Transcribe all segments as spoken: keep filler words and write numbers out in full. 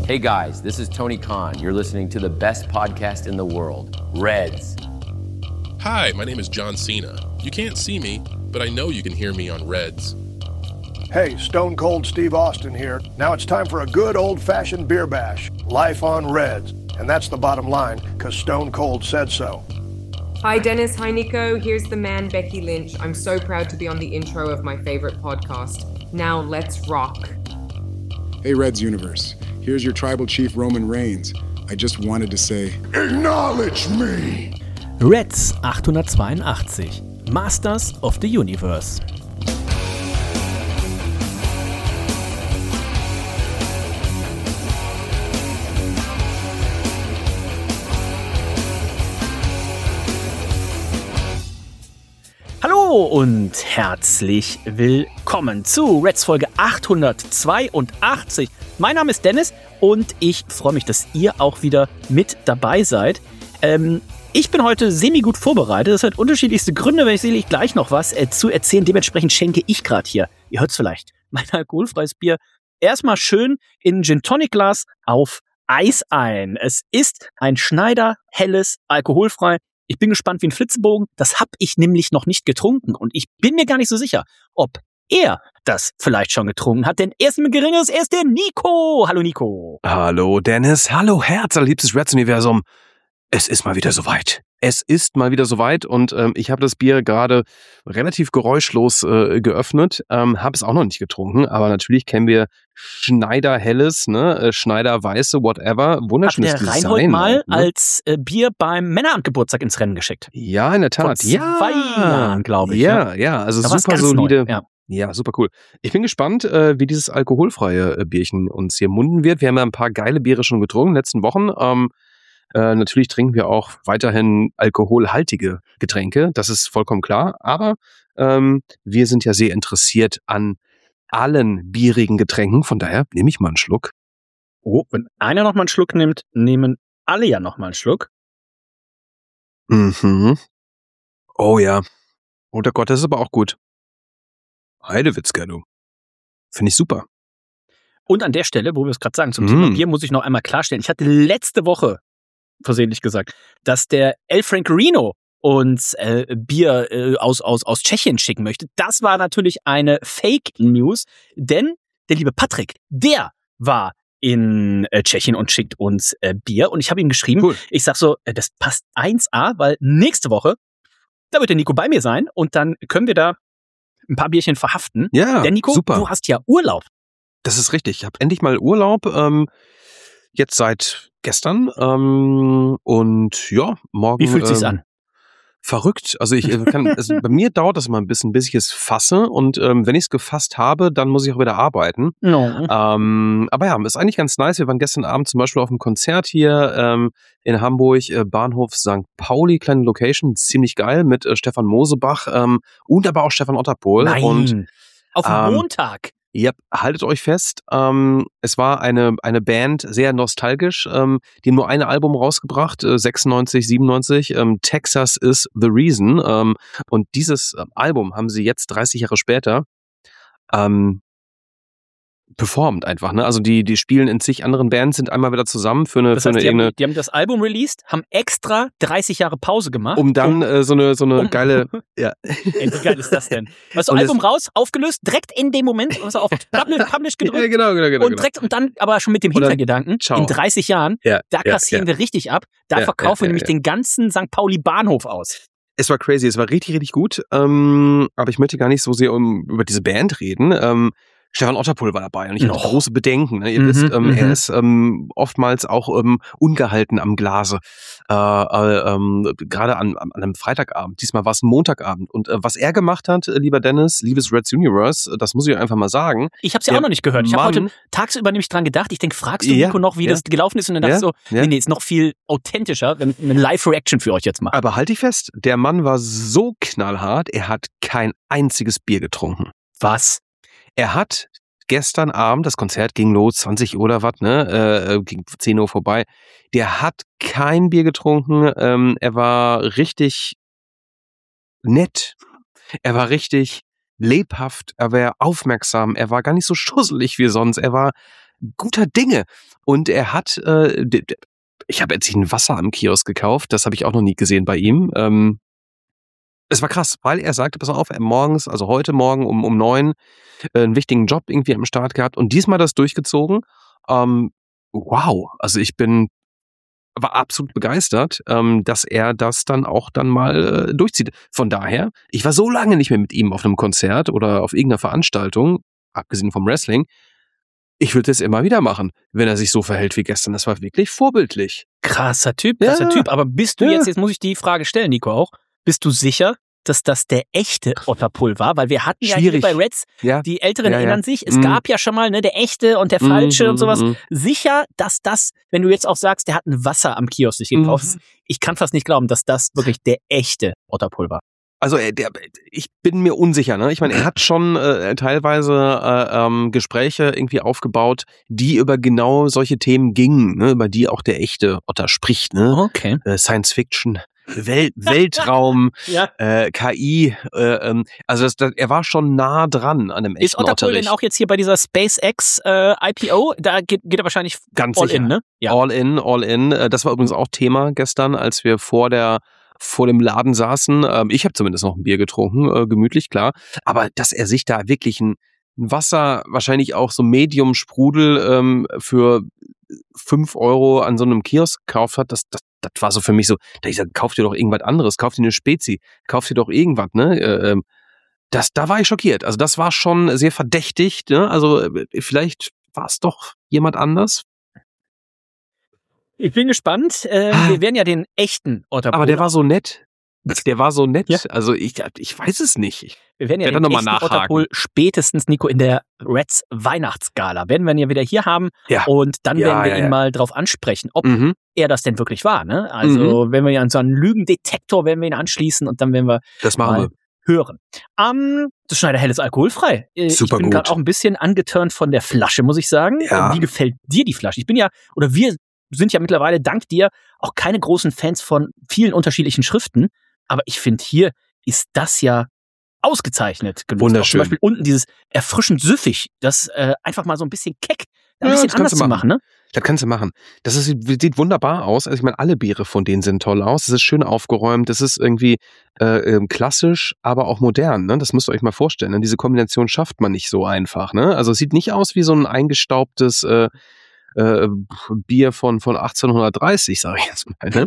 Hey guys, this is Tony Khan. You're listening to the best podcast in the world, Reds. Hi, my name is John Cena. You can't see me, but I know you can hear me on Reds. Hey, Stone Cold Steve Austin here. Now it's time for a good old-fashioned beer bash. Life on Reds. And that's the bottom line, because Stone Cold said so. Hi Dennis, hi Nico, here's the man Becky Lynch. I'm so proud to be on the intro of my favorite podcast. Now let's rock. Hey Reds Universe, here's your tribal chief Roman Reigns. I just wanted to say, acknowledge me! Reds achthundertzweiundachtzig, Masters of the Universe. Hallo und herzlich willkommen zu Reds Folge achthundertzweiundachtzig. Mein Name ist Dennis und ich freue mich, dass ihr auch wieder mit dabei seid. Ähm, ich bin heute semi-gut vorbereitet. Das hat unterschiedlichste Gründe, wenn ich sehe, ich gleich noch was äh, zu erzählen. Dementsprechend schenke ich gerade hier, ihr hört es vielleicht, mein alkoholfreies Bier erstmal schön in ein Gin-Tonic-Glas auf Eis ein. Es ist ein Schneider, helles, alkoholfrei. Ich bin gespannt wie ein Flitzebogen. Das habe ich nämlich noch nicht getrunken. Und ich bin mir gar nicht so sicher, ob er das vielleicht schon getrunken hat. Denn er ist ein geringeres, er ist der Nico. Hallo Nico. Hallo Dennis. Hallo Herz, allerliebstes Reds-Universum. Es ist mal wieder soweit. Es ist mal wieder soweit und ähm, ich habe das Bier gerade relativ geräuschlos äh, geöffnet, ähm, habe es auch noch nicht getrunken, aber natürlich kennen wir Schneider Helles, ne, äh, Schneider Weiße, whatever, wunderschönes Design. Hat der Reinhold mal ne? als äh, Bier beim Männeramtgeburtstag ins Rennen geschickt. Ja, in der Tat. Vor zwei ja. Jahren, glaube ich. Ja, ja, ja also da super solide. Neu, ja. Ja, super cool. Ich bin gespannt, äh, wie dieses alkoholfreie äh, Bierchen uns hier munden wird. Wir haben ja ein paar geile Biere schon getrunken in den letzten Wochen. Ähm, Äh, natürlich trinken wir auch weiterhin alkoholhaltige Getränke, das ist vollkommen klar. Aber ähm, wir sind ja sehr interessiert an allen bierigen Getränken. Von daher nehme ich mal einen Schluck. Oh, wenn einer noch mal einen Schluck nimmt, nehmen alle ja noch mal einen Schluck. Mhm. Oh ja. Oh der Gott, das ist aber auch gut. Heidewitzka, du. Finde ich super. Und an der Stelle, wo wir es gerade sagen, zum mm. Thema Bier, muss ich noch einmal klarstellen. Ich hatte letzte Woche versehentlich gesagt, dass der El Francorino uns äh, Bier äh, aus, aus, aus Tschechien schicken möchte. Das war natürlich eine Fake News, denn der liebe Patrick, der war in äh, Tschechien und schickt uns äh, Bier. Und ich habe ihm geschrieben, cool. Ich sag so, äh, das passt eins a, weil nächste Woche, da wird der Nico bei mir sein und dann können wir da ein paar Bierchen verhaften. Ja, denn Nico, super. Du hast ja Urlaub. Das ist richtig. Ich habe endlich mal Urlaub, ähm, jetzt seit gestern. Ähm, und ja, morgen. Wie fühlt sich's ähm, an? Verrückt. Also ich äh, kann, also bei mir dauert das mal ein bisschen, bis ich es fasse. Und ähm, wenn ich es gefasst habe, dann muss ich auch wieder arbeiten. No. Ähm, aber ja, ist eigentlich ganz nice. Wir waren gestern Abend zum Beispiel auf einem Konzert hier ähm, in Hamburg, äh, Bahnhof Sankt Pauli, kleine Location, ziemlich geil mit äh, Stefan Mosebach ähm, und aber auch Stefan Otterpohl. Nein. Und auf ähm, Montag. Ja, haltet euch fest, ähm, es war eine eine Band, sehr nostalgisch, ähm, die haben nur ein Album rausgebracht, äh, sechsundneunzig, siebenundneunzig, ähm, Texas is the Reason, ähm, und dieses äh, Album haben sie jetzt dreißig Jahre später ähm, performt einfach, ne? Also die die spielen in zig anderen Bands, sind einmal wieder zusammen für eine das für heißt, eine die, irgendeine, haben, die haben das Album released, haben extra dreißig Jahre Pause gemacht, um dann um, äh, so eine so eine um, geile ja. Ey, wie geil ist das denn? Was so Album raus, aufgelöst, direkt in dem Moment, also auf Publish, Publish gedrückt ja, genau, genau, genau, und direkt und dann aber schon mit dem Hintergedanken, in dreißig Jahren, ja, da kassieren ja, ja. wir richtig ab, da ja, verkaufen ja, wir ja, nämlich ja. den ganzen Sankt Pauli Bahnhof aus. Es war crazy, es war richtig, richtig gut, ähm, aber ich möchte gar nicht so sehr um, über diese Band reden. Ähm, Stefan Otterpohl war dabei und ich hatte oh. große Bedenken. Ne? Ihr Mhm, wisst, ähm, mhm. er ist ähm, oftmals auch ähm, ungehalten am Glase, äh, äh, ähm, gerade an, an einem Freitagabend. Diesmal war es ein Montagabend. Und äh, was er gemacht hat, äh, lieber Dennis, liebes Reds Universe, äh, das muss ich einfach mal sagen. Ich habe es ja auch noch nicht gehört. Ich habe heute tagsüber nämlich dran gedacht. Ich denke, fragst du ja, Nico noch, wie ja. das gelaufen ist? Und dann dachte ich ja, so, ja. nee, nee, ist noch viel authentischer, wenn wir eine Live-Reaction für euch jetzt machen. Aber halt dich fest, der Mann war so knallhart, er hat kein einziges Bier getrunken. Was? Er hat gestern Abend, das Konzert ging los, zwanzig Uhr oder was, ne, äh, ging zehn Uhr vorbei. Der hat kein Bier getrunken, ähm, er war richtig nett, er war richtig lebhaft, er war aufmerksam, er war gar nicht so schusselig wie sonst, er war guter Dinge. Und er hat, äh, d- d- ich habe jetzt ein Wasser am Kiosk gekauft, das habe ich auch noch nie gesehen bei ihm. Ähm, es war krass, weil er sagte, pass auf, er hat morgens, also heute Morgen um, um neun, äh, einen wichtigen Job irgendwie am Start gehabt und diesmal das durchgezogen. Ähm, wow, also ich bin war absolut begeistert, ähm, dass er das dann auch dann mal äh, durchzieht. Von daher, ich war so lange nicht mehr mit ihm auf einem Konzert oder auf irgendeiner Veranstaltung, abgesehen vom Wrestling. Ich würde es immer wieder machen, wenn er sich so verhält wie gestern. Das war wirklich vorbildlich. Krasser Typ, krasser Ja. Typ. Aber bist du Ja. jetzt, jetzt muss ich die Frage stellen, Nico auch, bist du sicher, dass das der echte Otterpull war? Weil wir hatten ja hier Schwierig. bei Reds, Ja. die Älteren Ja, ja. erinnern sich, es Mhm. gab ja schon mal ne, der echte und der falsche Mhm, und sowas. mhm. Sicher, dass das, wenn du jetzt auch sagst, der hat ein Wasser am Kiosk sich gekauft, Mhm. ich kann fast nicht glauben, dass das wirklich der echte Otterpull war. Also äh, der, ich bin mir unsicher. Ne? Ich meine, er hat schon äh, teilweise äh, ähm, Gespräche irgendwie aufgebaut, die über genau solche Themen gingen, ne? Über die auch der echte Otter spricht. Ne? Okay. Äh, Science Fiction, Wel Weltraum, Ja. äh, K I. Äh, ähm, also das, das, er war schon nah dran an einem Ist echten Otterpull Otterich. denn auch jetzt hier bei dieser SpaceX äh, I P O? Da geht, geht er wahrscheinlich Ganz all sicher. in, ne? Ja. All in, all in. Äh, Das war übrigens auch Thema gestern, als wir vor der vor dem Laden saßen. Ähm, Ich habe zumindest noch ein Bier getrunken, äh, gemütlich, klar. Aber dass er sich da wirklich ein ein Wasser, wahrscheinlich auch so Medium-Sprudel ähm, für fünf Euro an so einem Kiosk gekauft hat, das, das, das war so für mich so, da ich sage, kauf dir doch irgendwas anderes, kauf dir eine Spezi, kauf dir doch irgendwas, ne? Äh, ähm, Das, da war ich schockiert. Also das war schon sehr verdächtig, ne? Also äh, vielleicht war es doch jemand anders. Ich bin gespannt. Äh, Ah. wir werden ja den echten Otterpull. Aber der war so nett. Der war so nett. Ja. Also ich, ich weiß es nicht. Wir werden ja werde den noch mal echten nachhaken. Otterpull spätestens, Nico, in der Reds Weihnachtsgala werden wir ihn ja wieder hier haben. Ja. Und dann Ja, werden wir ja, ihn ja. mal drauf ansprechen, ob Mhm. er das denn wirklich war. Ne? Also wenn wir ja an so einen Lügendetektor werden wir ihn anschließen und dann werden wir Das machen mal wir. hören. Ähm, das Schneiderhell ist alkoholfrei. Äh, Super ich bin gut. gerade auch ein bisschen angeturnt von der Flasche, muss ich sagen. Ja. Äh, Wie gefällt dir die Flasche? Ich bin ja, oder wir sind ja mittlerweile dank dir auch keine großen Fans von vielen unterschiedlichen Schriften. Aber ich finde, hier ist das ja ausgezeichnet genutzt. Wunderschön. Auch zum Beispiel unten dieses erfrischend süffig, das äh, einfach mal so ein bisschen keck, ein Ja, bisschen das kannst anders du zu machen. machen, ne? Das kannst du machen. Das ist, sieht wunderbar aus. Also ich meine, alle Biere von denen sehen toll aus. Es ist schön aufgeräumt. Das ist irgendwie äh, ähm, klassisch, aber auch modern. Ne? Das müsst ihr euch mal vorstellen. Ne? Diese Kombination schafft man nicht so einfach. Ne? Also es sieht nicht aus wie so ein eingestaubtes äh, äh, Bier von von achtzehnhundertdreißig, sage ich jetzt mal. Ne?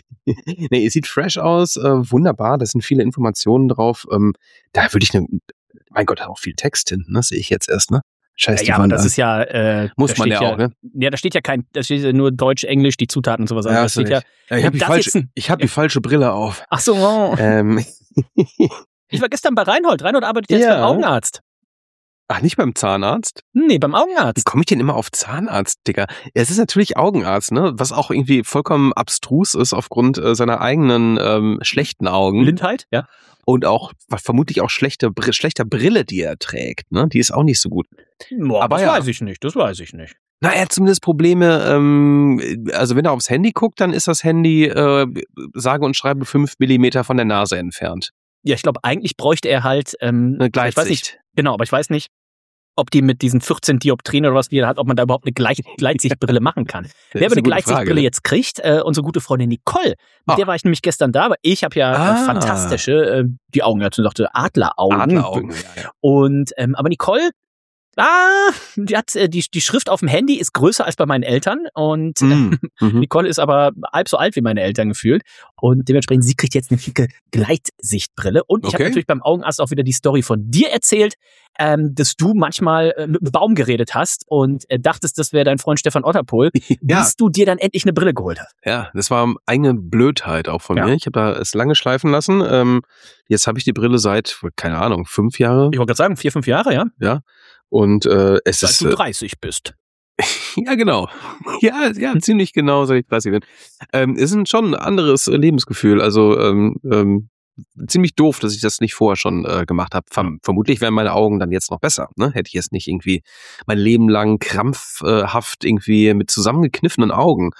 Nee, es sieht fresh aus. Äh, wunderbar. Da sind viele Informationen drauf. Ähm, da würde ich, ne, mein Gott, da auch viel Text hinten. Ne? Sehe ich jetzt erst. Ne? Scheiß Ja, die ja, aber Wand das an. ist ja äh, Muss da man steht ja auch, ne? Ja, da steht ja kein, da steht ja nur Deutsch, Englisch, die Zutaten und sowas. Also Ja, da hast du steht ja, recht. Ja, ich habe die, das falsche- jetzt ein- ich hab die falsche Brille auf. ach so, oh. Ähm, Ich war gestern bei Reinhold. Reinhold arbeitet jetzt Ja. beim Augenarzt. ach, nicht beim Zahnarzt? Nee, beim Wie Augenarzt. komme ich denn immer auf Zahnarzt, Digga? Es ist natürlich Augenarzt, ne? Was auch irgendwie vollkommen abstrus ist aufgrund äh, seiner eigenen ähm, schlechten Augen. Blindheit, ja. Und auch vermutlich auch schlechte, Br- schlechter Brille, die er trägt, ne? Die ist auch nicht so gut. Boah, Aber das ja. weiß ich nicht, das weiß ich nicht. Na, er hat zumindest Probleme, ähm, also wenn er aufs Handy guckt, dann ist das Handy, äh, sage und schreibe, fünf Millimeter von der Nase entfernt. Ja, ich glaube, eigentlich bräuchte er halt ähm, Eine ich weiß Gleitsicht. nicht, genau, aber ich weiß nicht, ob die mit diesen vierzehn Dioptrien oder was die er hat, ob man da überhaupt eine Gleich Gleitsichtbrille machen kann. Das Wer ist aber eine gute Frage, Gleitsichtbrille ne? jetzt kriegt, äh, unsere gute Freundin Nicole, mit Ah. der war ich nämlich gestern da, aber ich habe ja Ah. äh, fantastische, äh, die Augenärztin sagte Adleraugen. Adleraugen, ja, ja. Und ähm, aber Nicole, ah, die hat äh, die die Schrift auf dem Handy ist größer als bei meinen Eltern und Mm, mhm. Nicole ist aber halb so alt wie meine Eltern gefühlt und dementsprechend, sie kriegt jetzt eine schicke Gleitsichtbrille. Und ich habe Okay. natürlich beim Augenarzt auch wieder die Story von dir erzählt, ähm, dass du manchmal äh, mit einem Baum geredet hast und äh, dachtest, das wäre dein Freund Stefan Otterpohl, Ja. bis du dir dann endlich eine Brille geholt hast. Ja, das war eigene Blödheit auch von Ja. mir. Ich habe da es lange schleifen lassen. Ähm, jetzt habe ich die Brille seit, keine Ahnung, fünf Jahre. Ich wollte gerade sagen, vier, fünf Jahre, ja? Ja. Und äh, es Seit ist. du Äh, dreißig bist. ja, genau. Ja, ja, ziemlich genau, seit ich dreißig bin. Ähm, es ist schon ein anderes äh, Lebensgefühl. Also ähm, ähm, ziemlich doof, dass ich das nicht vorher schon äh, gemacht habe. Verm vermutlich wären meine Augen dann jetzt noch besser. Ne? Hätte ich jetzt nicht irgendwie mein Leben lang krampfhaft irgendwie mit zusammengekniffenen Augen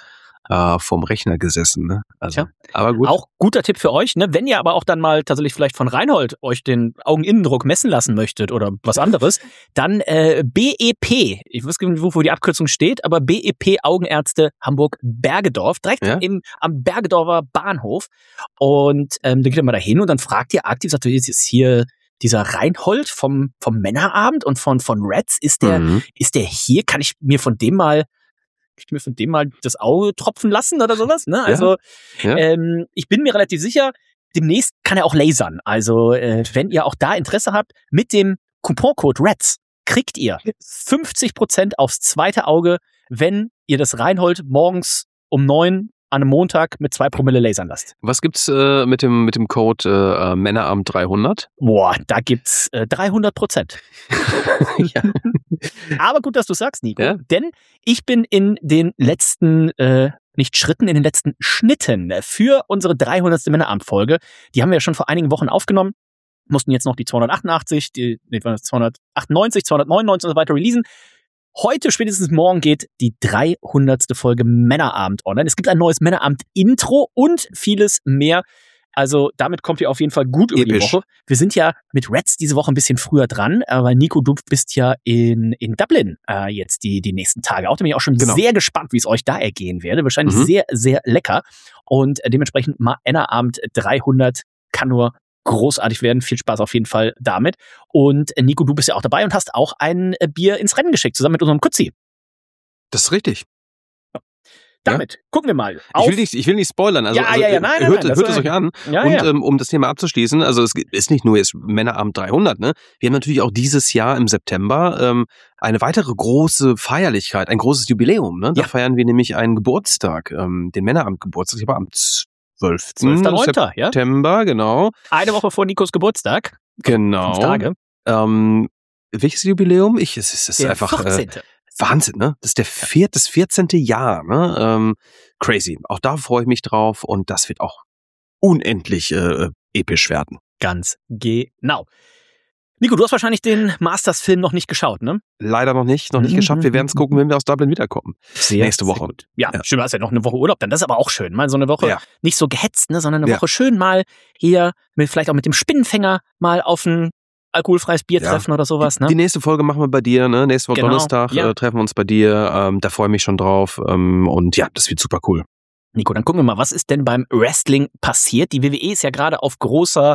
äh, vorm Rechner gesessen. Ne? Also, Tja. aber gut. Auch guter Tipp für euch, ne? Wenn ihr aber auch dann mal tatsächlich vielleicht von Reinhold euch den Augeninnendruck messen lassen möchtet oder was anderes, dann äh, B E P, ich weiß nicht, wofür die Abkürzung steht, aber B E P Augenärzte Hamburg-Bergedorf, direkt Ja? im, am Bergedorfer Bahnhof. Und ähm, dann geht ihr mal dahin und dann fragt ihr aktiv, sagt ihr, jetzt ist hier dieser Reinhold vom, vom Männerabend und von, von Reds, ist der, Mhm. ist der hier? Kann ich mir von dem mal, kann ich mir von dem mal das Auge tropfen lassen oder sowas? Ne? Also, Ja. ähm, ich bin mir relativ sicher, demnächst kann er auch lasern. Also, äh, wenn ihr auch da Interesse habt, mit dem Couponcode Reds kriegt ihr fünfzig Prozent aufs zweite Auge, wenn ihr das Reinhold morgens um neun an einem Montag mit zwei Promille lasern lasst. Was gibt's äh, mit dem mit dem Code äh, Männerabend dreihundert? Boah, da gibt's äh, dreihundert Prozent. Ja. Aber gut, dass du sagst, Nico. Ja. Denn ich bin in den letzten, äh, nicht Schritten, in den letzten Schnitten für unsere dreihundertste Männerabend-Folge. Die haben wir ja schon vor einigen Wochen aufgenommen. Mussten jetzt noch die zweihundertachtundachtzig, die nee, zweihundertachtundneunzig, zweihundertneunundneunzig und so weiter releasen. Heute, spätestens morgen, geht die dreihundertste Folge Männerabend online. Es gibt ein neues Männerabend-Intro und vieles mehr. Also damit kommt ihr auf jeden Fall gut über die Episch. Woche. Wir sind ja mit Reds diese Woche ein bisschen früher dran, aber Nico, du bist ja in, in Dublin äh, jetzt die, die nächsten Tage. Auch da bin ich auch schon Genau. sehr gespannt, wie es euch da ergehen werde. Wahrscheinlich Mhm. sehr, sehr lecker. Und äh, dementsprechend Männerabend dreihundert kann nur großartig werden. Viel Spaß auf jeden Fall damit. Und äh, Nico, du bist ja auch dabei und hast auch ein äh, Bier ins Rennen geschickt, zusammen mit unserem Kutzi. Das ist richtig. Damit gucken wir mal. Ich Auf will nicht, ich will nicht spoilern. Also, Ja, also ja, ja, äh, nein, nein, hört, nein, das hört war- es euch an. Ja, und ja. Ähm, um das Thema abzuschließen, also es ist nicht nur jetzt Männerabend dreihundert, ne? Wir haben natürlich auch dieses Jahr im September ähm, eine weitere große Feierlichkeit, ein großes Jubiläum. Ne? Da Ja. feiern wir nämlich einen Geburtstag, ähm, den Männerabend-Geburtstag. Ich war am zwölften zwölfter neunter, ja? September, genau. Eine Woche vor Nikos Geburtstag. Genau. Fünf Tage. Ähm, welches Jubiläum? Ich, es ist, es ist Der einfach äh, vierzehnte Wahnsinn, ne? Das ist der vierte, das vierzehnte Jahr, ne? Ähm, crazy. Auch da freue ich mich drauf und das wird auch unendlich äh, episch werden. Ganz genau. Nico, du hast wahrscheinlich den Masters-Film noch nicht geschaut, ne? Leider noch nicht, noch nicht Mhm. geschafft. Wir werden es gucken, wenn wir aus Dublin wiederkommen. Sehr, Nächste Woche. Sehr gut. Ja, Ja. stimmt, du hast ja noch eine Woche Urlaub, dann das ist aber auch schön. Mal so eine Woche Ja. nicht so gehetzt, ne, sondern eine Ja. Woche schön mal hier mit vielleicht auch mit dem Spinnenfänger mal auf ein alkoholfreies Bier Ja. treffen oder sowas, ne? Die nächste Folge machen wir bei dir, ne? Nächste Woche Genau, Donnerstag ja. äh, treffen wir uns bei dir. Ähm, da freue ich mich schon drauf. Ähm, und ja, das wird super cool. Nico, dann gucken wir mal, was ist denn beim Wrestling passiert? Die W W E ist ja gerade auf großer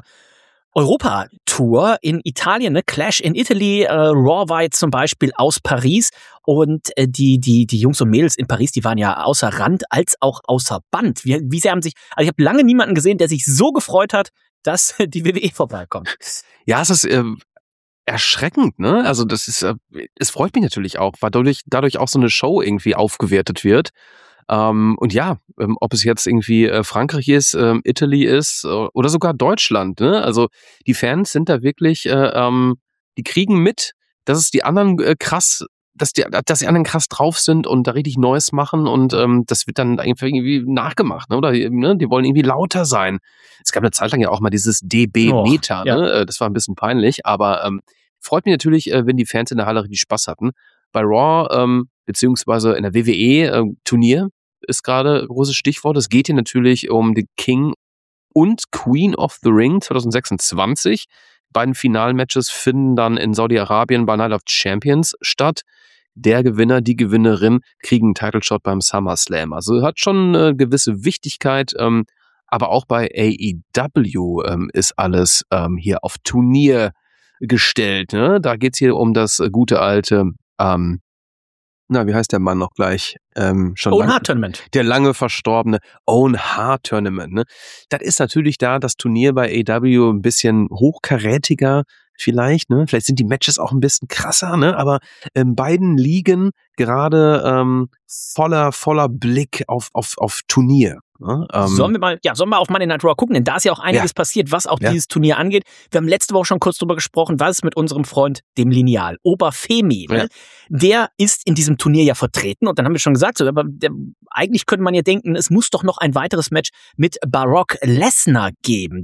Europa-Tour in Italien, ne? Clash in Italy, äh, Raw war jetzt zum Beispiel aus Paris und äh, die die die Jungs und Mädels in Paris, die waren ja außer Rand als auch außer Band. Wie, wie sehr haben sich, also ich habe lange niemanden gesehen, der sich so gefreut hat, dass die W W E vorbeikommt. Ja, es ist äh, erschreckend, ne? Also das ist, äh, es freut mich natürlich auch, weil dadurch, dadurch auch so eine Show irgendwie aufgewertet wird. Ähm, und ja, ähm, ob es jetzt irgendwie äh, Frankreich ist, ähm, Italy ist äh, oder sogar Deutschland, ne? Also die Fans sind da wirklich, äh, ähm, die kriegen mit, dass es die anderen äh, krass, dass die, dass die anderen krass drauf sind und da richtig Neues machen und ähm, das wird dann einfach irgendwie nachgemacht, ne? Oder ne? Die wollen irgendwie lauter sein. Es gab eine Zeit lang ja auch mal dieses D B-Meter, Oh, ja. ne? Äh, Das war ein bisschen peinlich, aber ähm, freut mich natürlich, äh, wenn die Fans in der Halle richtig Spaß hatten. Bei Raw, ähm, beziehungsweise in der W W E-Turnier ist gerade ein großes Stichwort. Es geht hier natürlich um die King und Queen of the Ring zwanzig sechsundzwanzig. Die beiden Finalmatches finden dann in Saudi-Arabien bei Night of Champions statt. Der Gewinner, die Gewinnerin kriegen einen Title-Shot beim SummerSlam. Also hat schon eine gewisse Wichtigkeit, ähm, aber auch bei A E W ähm, ist alles ähm, hier auf Turnier gestellt. Ne? Da geht's hier um das gute alte, ähm, na, wie heißt der Mann noch gleich? Ähm, schon Owen lang- Hart Tournament. der lange verstorbene Owen Hart Tournament. Ne? Das ist natürlich da das Turnier bei A E W ein bisschen hochkarätiger vielleicht. Ne? Vielleicht sind die Matches auch ein bisschen krasser, ne? Aber in beiden Ligen gerade ähm, voller voller Blick auf auf auf Turnier. Ne? Ähm, Sollen wir mal, ja, sollen wir auf Monday Night Raw gucken, denn da ist ja auch einiges Ja. passiert, was auch Ja. dieses Turnier angeht. Wir haben letzte Woche schon kurz drüber gesprochen, was ist mit unserem Freund, dem Lineal, Oberfemi, ne? Ja. Der ist in diesem Turnier ja vertreten und dann haben wir schon gesagt, so, aber der, eigentlich könnte man ja denken, es muss doch noch ein weiteres Match mit Brock Lesnar geben, denn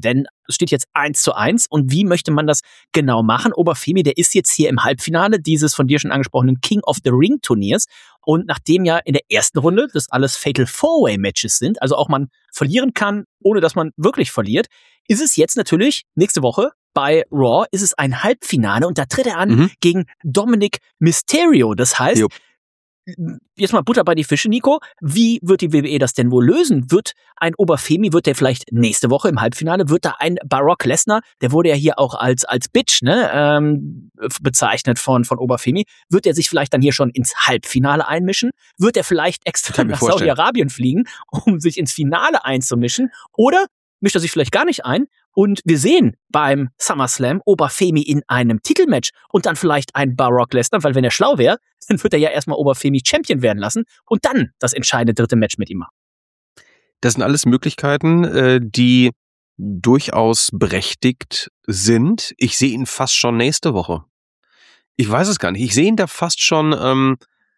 es steht jetzt eins zu eins. Und wie möchte man das genau machen? Oberfemi, der ist jetzt hier im Halbfinale dieses von dir schon angesprochenen King of the Ring Turniers. Und nachdem ja in der ersten Runde das alles Fatal Four-Way Matches sind, also auch man verlieren kann, ohne dass man wirklich verliert, ist es jetzt natürlich nächste Woche bei Raw ist es ein Halbfinale und da tritt er an Mhm. gegen Dominic Mysterio. Das heißt, Jo. jetzt mal Butter bei die Fische, Nico. Wie wird die W W E das denn wohl lösen? Wird ein Oberfemi, wird der vielleicht nächste Woche im Halbfinale, wird da ein Brock Lesnar, der wurde ja hier auch als als Bitch ne, ähm, bezeichnet von von Oberfemi, wird er sich vielleicht dann hier schon ins Halbfinale einmischen? Wird er vielleicht extra Kann ich mir nach vorstellen. Saudi-Arabien fliegen, um sich ins Finale einzumischen? Oder mischt er sich vielleicht gar nicht ein? Und wir sehen beim SummerSlam Oberfemi in einem Titelmatch und dann vielleicht ein Brock Lesnar, weil wenn er schlau wäre, dann wird er ja erstmal Oberfemi Champion werden lassen und dann das entscheidende dritte Match mit ihm machen. Das sind alles Möglichkeiten, äh, die durchaus berechtigt sind. Ich sehe ihn fast schon nächste Woche. Ich weiß es gar nicht. Ich sehe ihn da fast schon ähm,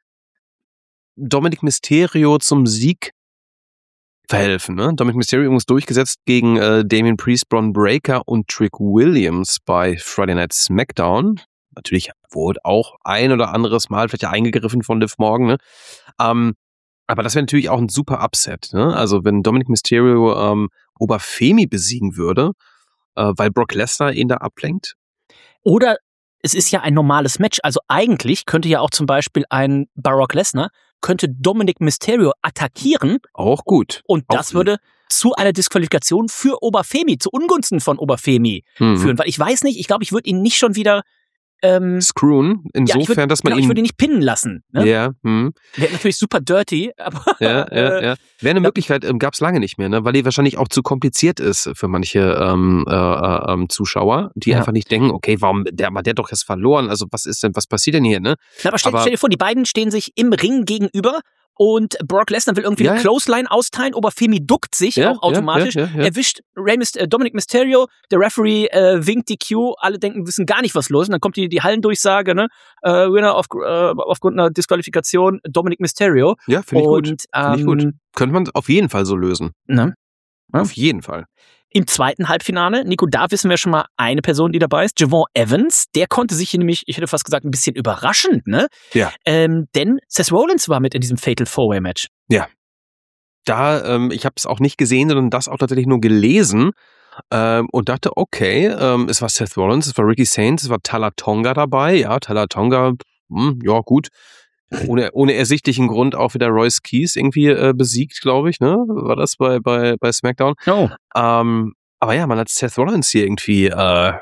Dominic Mysterio zum Sieg verhelfen. Ne? Dominic Mysterio übrigens durchgesetzt gegen äh, Damian Priest, Bron Breakker und Trick Williams bei Friday Night SmackDown. Natürlich wurde auch ein oder anderes Mal vielleicht ja eingegriffen von Liv Morgan. Ne? Ähm, aber das wäre natürlich auch ein super Upset. Ne? Also wenn Dominic Mysterio ähm, Oberfemi besiegen würde, äh, weil Brock Lesnar ihn da ablenkt. Oder es ist ja ein normales Match. Also eigentlich könnte ja auch zum Beispiel ein Brock Lesnar könnte Dominic Mysterio attackieren Auch gut. und das Auch- würde zu einer Disqualifikation für Oberfemi, zu Ungunsten von Oberfemi Mhm. führen. Weil ich weiß nicht, ich glaube, ich würde ihn nicht schon wieder ähm, Screwen, ja, ich insofern, würd, dass man genau, ich ihn... würde ihn nicht pinnen lassen. Ne? Ja, hm. Wäre natürlich super dirty, aber Ja, ja, ja. Wäre eine Ja. Möglichkeit, ähm, gab es lange nicht mehr, ne? Weil die wahrscheinlich auch zu kompliziert ist für manche ähm, äh, äh, ähm, Zuschauer, die Ja. einfach nicht denken, okay, warum, der, aber der hat doch jetzt verloren, also was ist denn, was passiert denn hier, ne? Na, aber stell, Aber- stell dir vor, die beiden stehen sich im Ring gegenüber und Brock Lesnar will irgendwie Ja, eine ja. Clothesline austeilen. Oberfemi duckt sich Ja, auch automatisch, ja, ja, ja. erwischt Rey Myst- äh, Dominic Mysterio, der Referee äh, winkt die Cue, alle denken, wissen gar nicht, was los ist. Und dann kommt die, die Hallendurchsage, ne? Äh, Winner auf, äh, aufgrund einer Disqualifikation, Dominic Mysterio. Ja, finde ich gut. Und, Finde ich ähm, gut. Könnte man auf jeden Fall so lösen. Ne? Ja. Auf jeden Fall. Im zweiten Halbfinale, Nico, da wissen wir schon mal eine Person, die dabei ist, Javon Evans. Der konnte sich hier nämlich, ich hätte fast gesagt, ein bisschen überraschend, ne? Ja. Ähm, denn Seth Rollins war mit in diesem Fatal Four-Way Match. Da, ähm, ich habe es auch nicht gesehen, sondern das auch tatsächlich nur gelesen ähm, und dachte, okay, ähm, es war Seth Rollins, es war Ricky Sainz, es war Tala Tonga dabei. Ja, Tala Tonga, hm, ja gut. Ohne, ohne ersichtlichen Grund auch wieder Royce Keys irgendwie äh, besiegt, glaube ich, ne? War das bei, bei, bei SmackDown? Oh. Ähm, aber ja, man hat Seth Rollins hier irgendwie äh,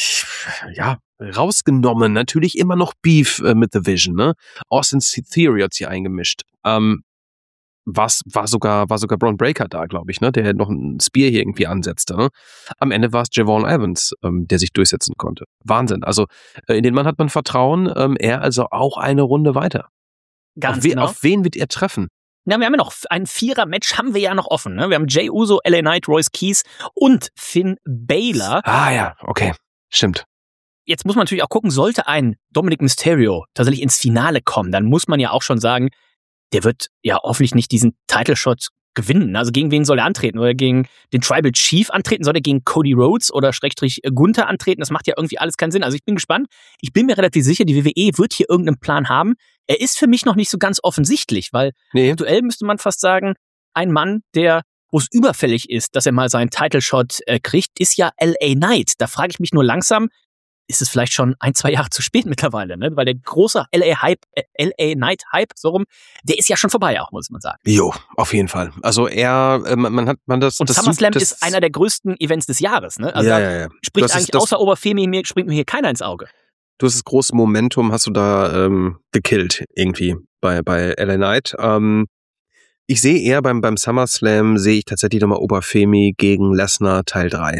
ja, rausgenommen. Natürlich immer noch Beef äh, mit The Vision, ne? Austin Theory hat sie eingemischt. Ähm, was war sogar war sogar Bron Breakker da, glaube ich, ne? Der noch ein Spear hier irgendwie ansetzte. Ne? Am Ende war es Javon Evans, ähm, der sich durchsetzen konnte. Wahnsinn. Also äh, in den Mann hat man Vertrauen. Ähm, er also auch eine Runde weiter. Ganz auf, we genau. auf wen wird er treffen? Na, wir haben ja noch ein Vierer-Match, haben wir ja noch offen. Ne? Wir haben Jey Uso, L A Knight, Royce Keys und Finn Balor. Ah ja, okay, stimmt. Jetzt muss man natürlich auch gucken, sollte ein Dominic Mysterio tatsächlich ins Finale kommen, dann muss man ja auch schon sagen, der wird ja hoffentlich nicht diesen Title-Shot gewinnen. Also gegen wen soll er antreten? Oder gegen den Tribal Chief antreten? Soll er gegen Cody Rhodes oder Schrägstrich Gunther antreten? Das macht ja irgendwie alles keinen Sinn. Also ich bin gespannt. Ich bin mir relativ sicher, die W W E wird hier irgendeinen Plan haben. Er ist für mich noch nicht so ganz offensichtlich, weil Nee. aktuell müsste man fast sagen, ein Mann, der, wo es überfällig ist, dass er mal seinen Title-Shot äh, kriegt, ist ja L A Knight. Da frage ich mich nur langsam, ist es vielleicht schon ein, zwei Jahre zu spät mittlerweile, ne? Weil der große L A-Hype, äh, L A Knight-Hype, so rum, der ist ja schon vorbei auch, muss man sagen. Jo, auf jeden Fall. Also er, äh, man, man hat man das. Und das SummerSlam das, ist einer der größten Events des Jahres, ne? Also ja, da ja, ja. spricht Das ist eigentlich das- außer Oberfemi, mir springt mir hier keiner ins Auge. Du hast das große Momentum, hast du da ähm, gekillt irgendwie bei bei L A Knight. Ähm, ich sehe eher beim beim SummerSlam sehe ich tatsächlich nochmal Oberfemi gegen Lesnar Teil drei.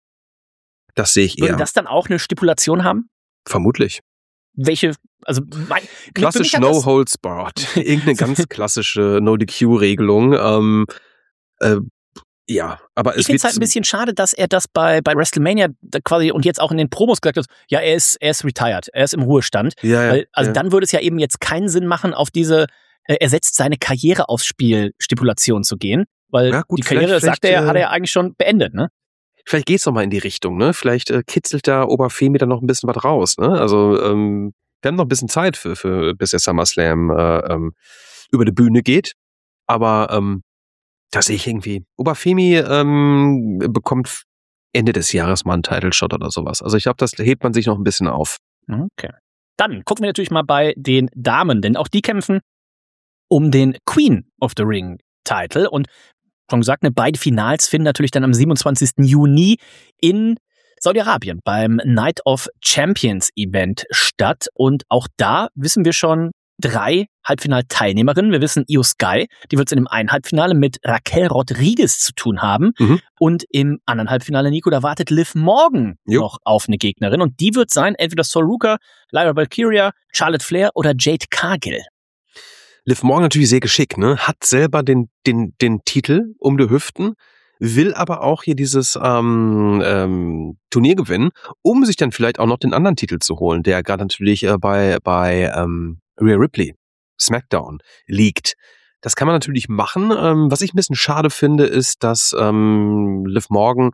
Das sehe ich Würde eher. das dann auch eine Stipulation haben? Vermutlich. Welche, also mein, für Klassisch mich hat No das- Holds Barred. Irgendeine ganz klassische No-D Q-Regelung. Ähm, äh, ja, aber Ich es finde wird es halt ein bisschen schade, dass er das bei, bei WrestleMania da quasi und jetzt auch in den Promos gesagt hat, ja, er ist, er ist retired, er ist im Ruhestand. Ja, ja, Weil, also ja. dann würde es ja eben jetzt keinen Sinn machen, auf diese, äh, er setzt seine Karriere aufs Spiel Stipulation zu gehen. Weil Ja, gut, die Karriere, vielleicht- sagt er, ja, vielleicht, hat er äh, ja eigentlich schon beendet, ne? vielleicht geht's noch mal in die Richtung, ne? Vielleicht äh, kitzelt da Oberfemi dann noch ein bisschen was raus, ne? Also ähm, wir haben noch ein bisschen Zeit für, für bis der SummerSlam äh, ähm, über die Bühne geht. Aber ähm, das sehe ich irgendwie. Oberfemi ähm, bekommt Ende des Jahres mal einen Title-Shot oder sowas. Also ich glaube, das hebt man sich noch ein bisschen auf. Okay. Dann gucken wir natürlich mal bei den Damen, denn auch die kämpfen um den Queen of the Ring Title. Und schon gesagt, ne, beide Finals finden natürlich dann am siebenundzwanzigsten Juni in Saudi-Arabien beim Night of Champions Event statt. Und auch da wissen wir schon drei Halbfinalteilnehmerinnen. Wir wissen, Io Sky, die wird es in dem einen Halbfinale mit Raquel Rodriguez zu tun haben. Mhm. Und im anderen Halbfinale, Nico, da wartet Liv Morgan Jo. noch auf eine Gegnerin. Und die wird sein entweder Sol Ruka, Lyra Valkyria, Charlotte Flair oder Jade Cargill. Liv Morgan natürlich sehr geschickt, ne? Hat selber den, den, den Titel um die Hüften, will aber auch hier dieses ähm, ähm, Turnier gewinnen, um sich dann vielleicht auch noch den anderen Titel zu holen, der gerade natürlich äh, bei, bei ähm, Rhea Ripley, SmackDown, liegt. Das kann man natürlich machen. Ähm, was ich ein bisschen schade finde, ist, dass ähm, Liv Morgan,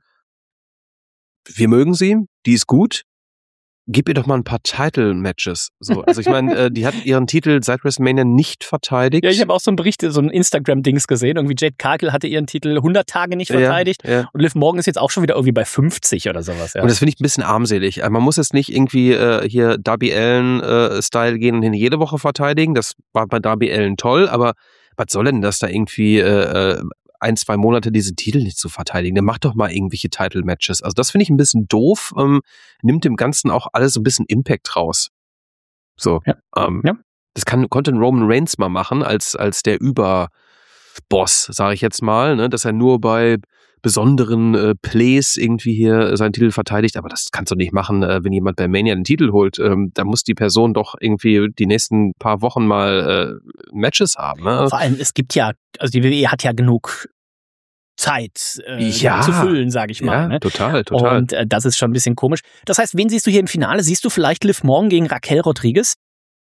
wir mögen sie, die ist gut, gib ihr doch mal ein paar Title-Matches. So, also ich meine, äh, die hat ihren Titel seit WrestleMania nicht verteidigt. Ja, ich habe auch so einen Bericht, so ein Instagram-Dings gesehen. Irgendwie Jade Cargill hatte ihren Titel hundert Tage nicht verteidigt. Ja, ja. Und Liv Morgan ist jetzt auch schon wieder irgendwie bei fünfzig oder sowas. Ja. Und das finde ich ein bisschen armselig. Man muss jetzt nicht irgendwie äh, hier Darby Allin-Style äh, gehen und ihn jede Woche verteidigen. Das war bei Darby Allin toll, aber was soll denn das da irgendwie äh, ein, zwei Monate diese Titel nicht zu verteidigen? Dann macht doch mal irgendwelche Title-Matches. Also das finde ich ein bisschen doof. Ähm, nimmt dem Ganzen auch alles so ein bisschen Impact raus. So. Ja. Ähm, Ja. Das kann, konnte ein Roman Reigns mal machen, als, als der Überboss, sage ich jetzt mal, ne? Dass er nur bei besonderen äh, Plays irgendwie hier seinen Titel verteidigt. Aber das kannst du nicht machen, äh, wenn jemand bei Mania den Titel holt. Ähm, da muss die Person doch irgendwie die nächsten paar Wochen mal äh, Matches haben. Ne? Vor allem, es gibt ja, also die W W E hat ja genug Zeit äh, Ja. zu füllen, sage ich mal. Ja, Ne? total, total. Und äh, das ist schon ein bisschen komisch. Das heißt, wen siehst du hier im Finale? Siehst du vielleicht Liv Morgan gegen Raquel Rodriguez?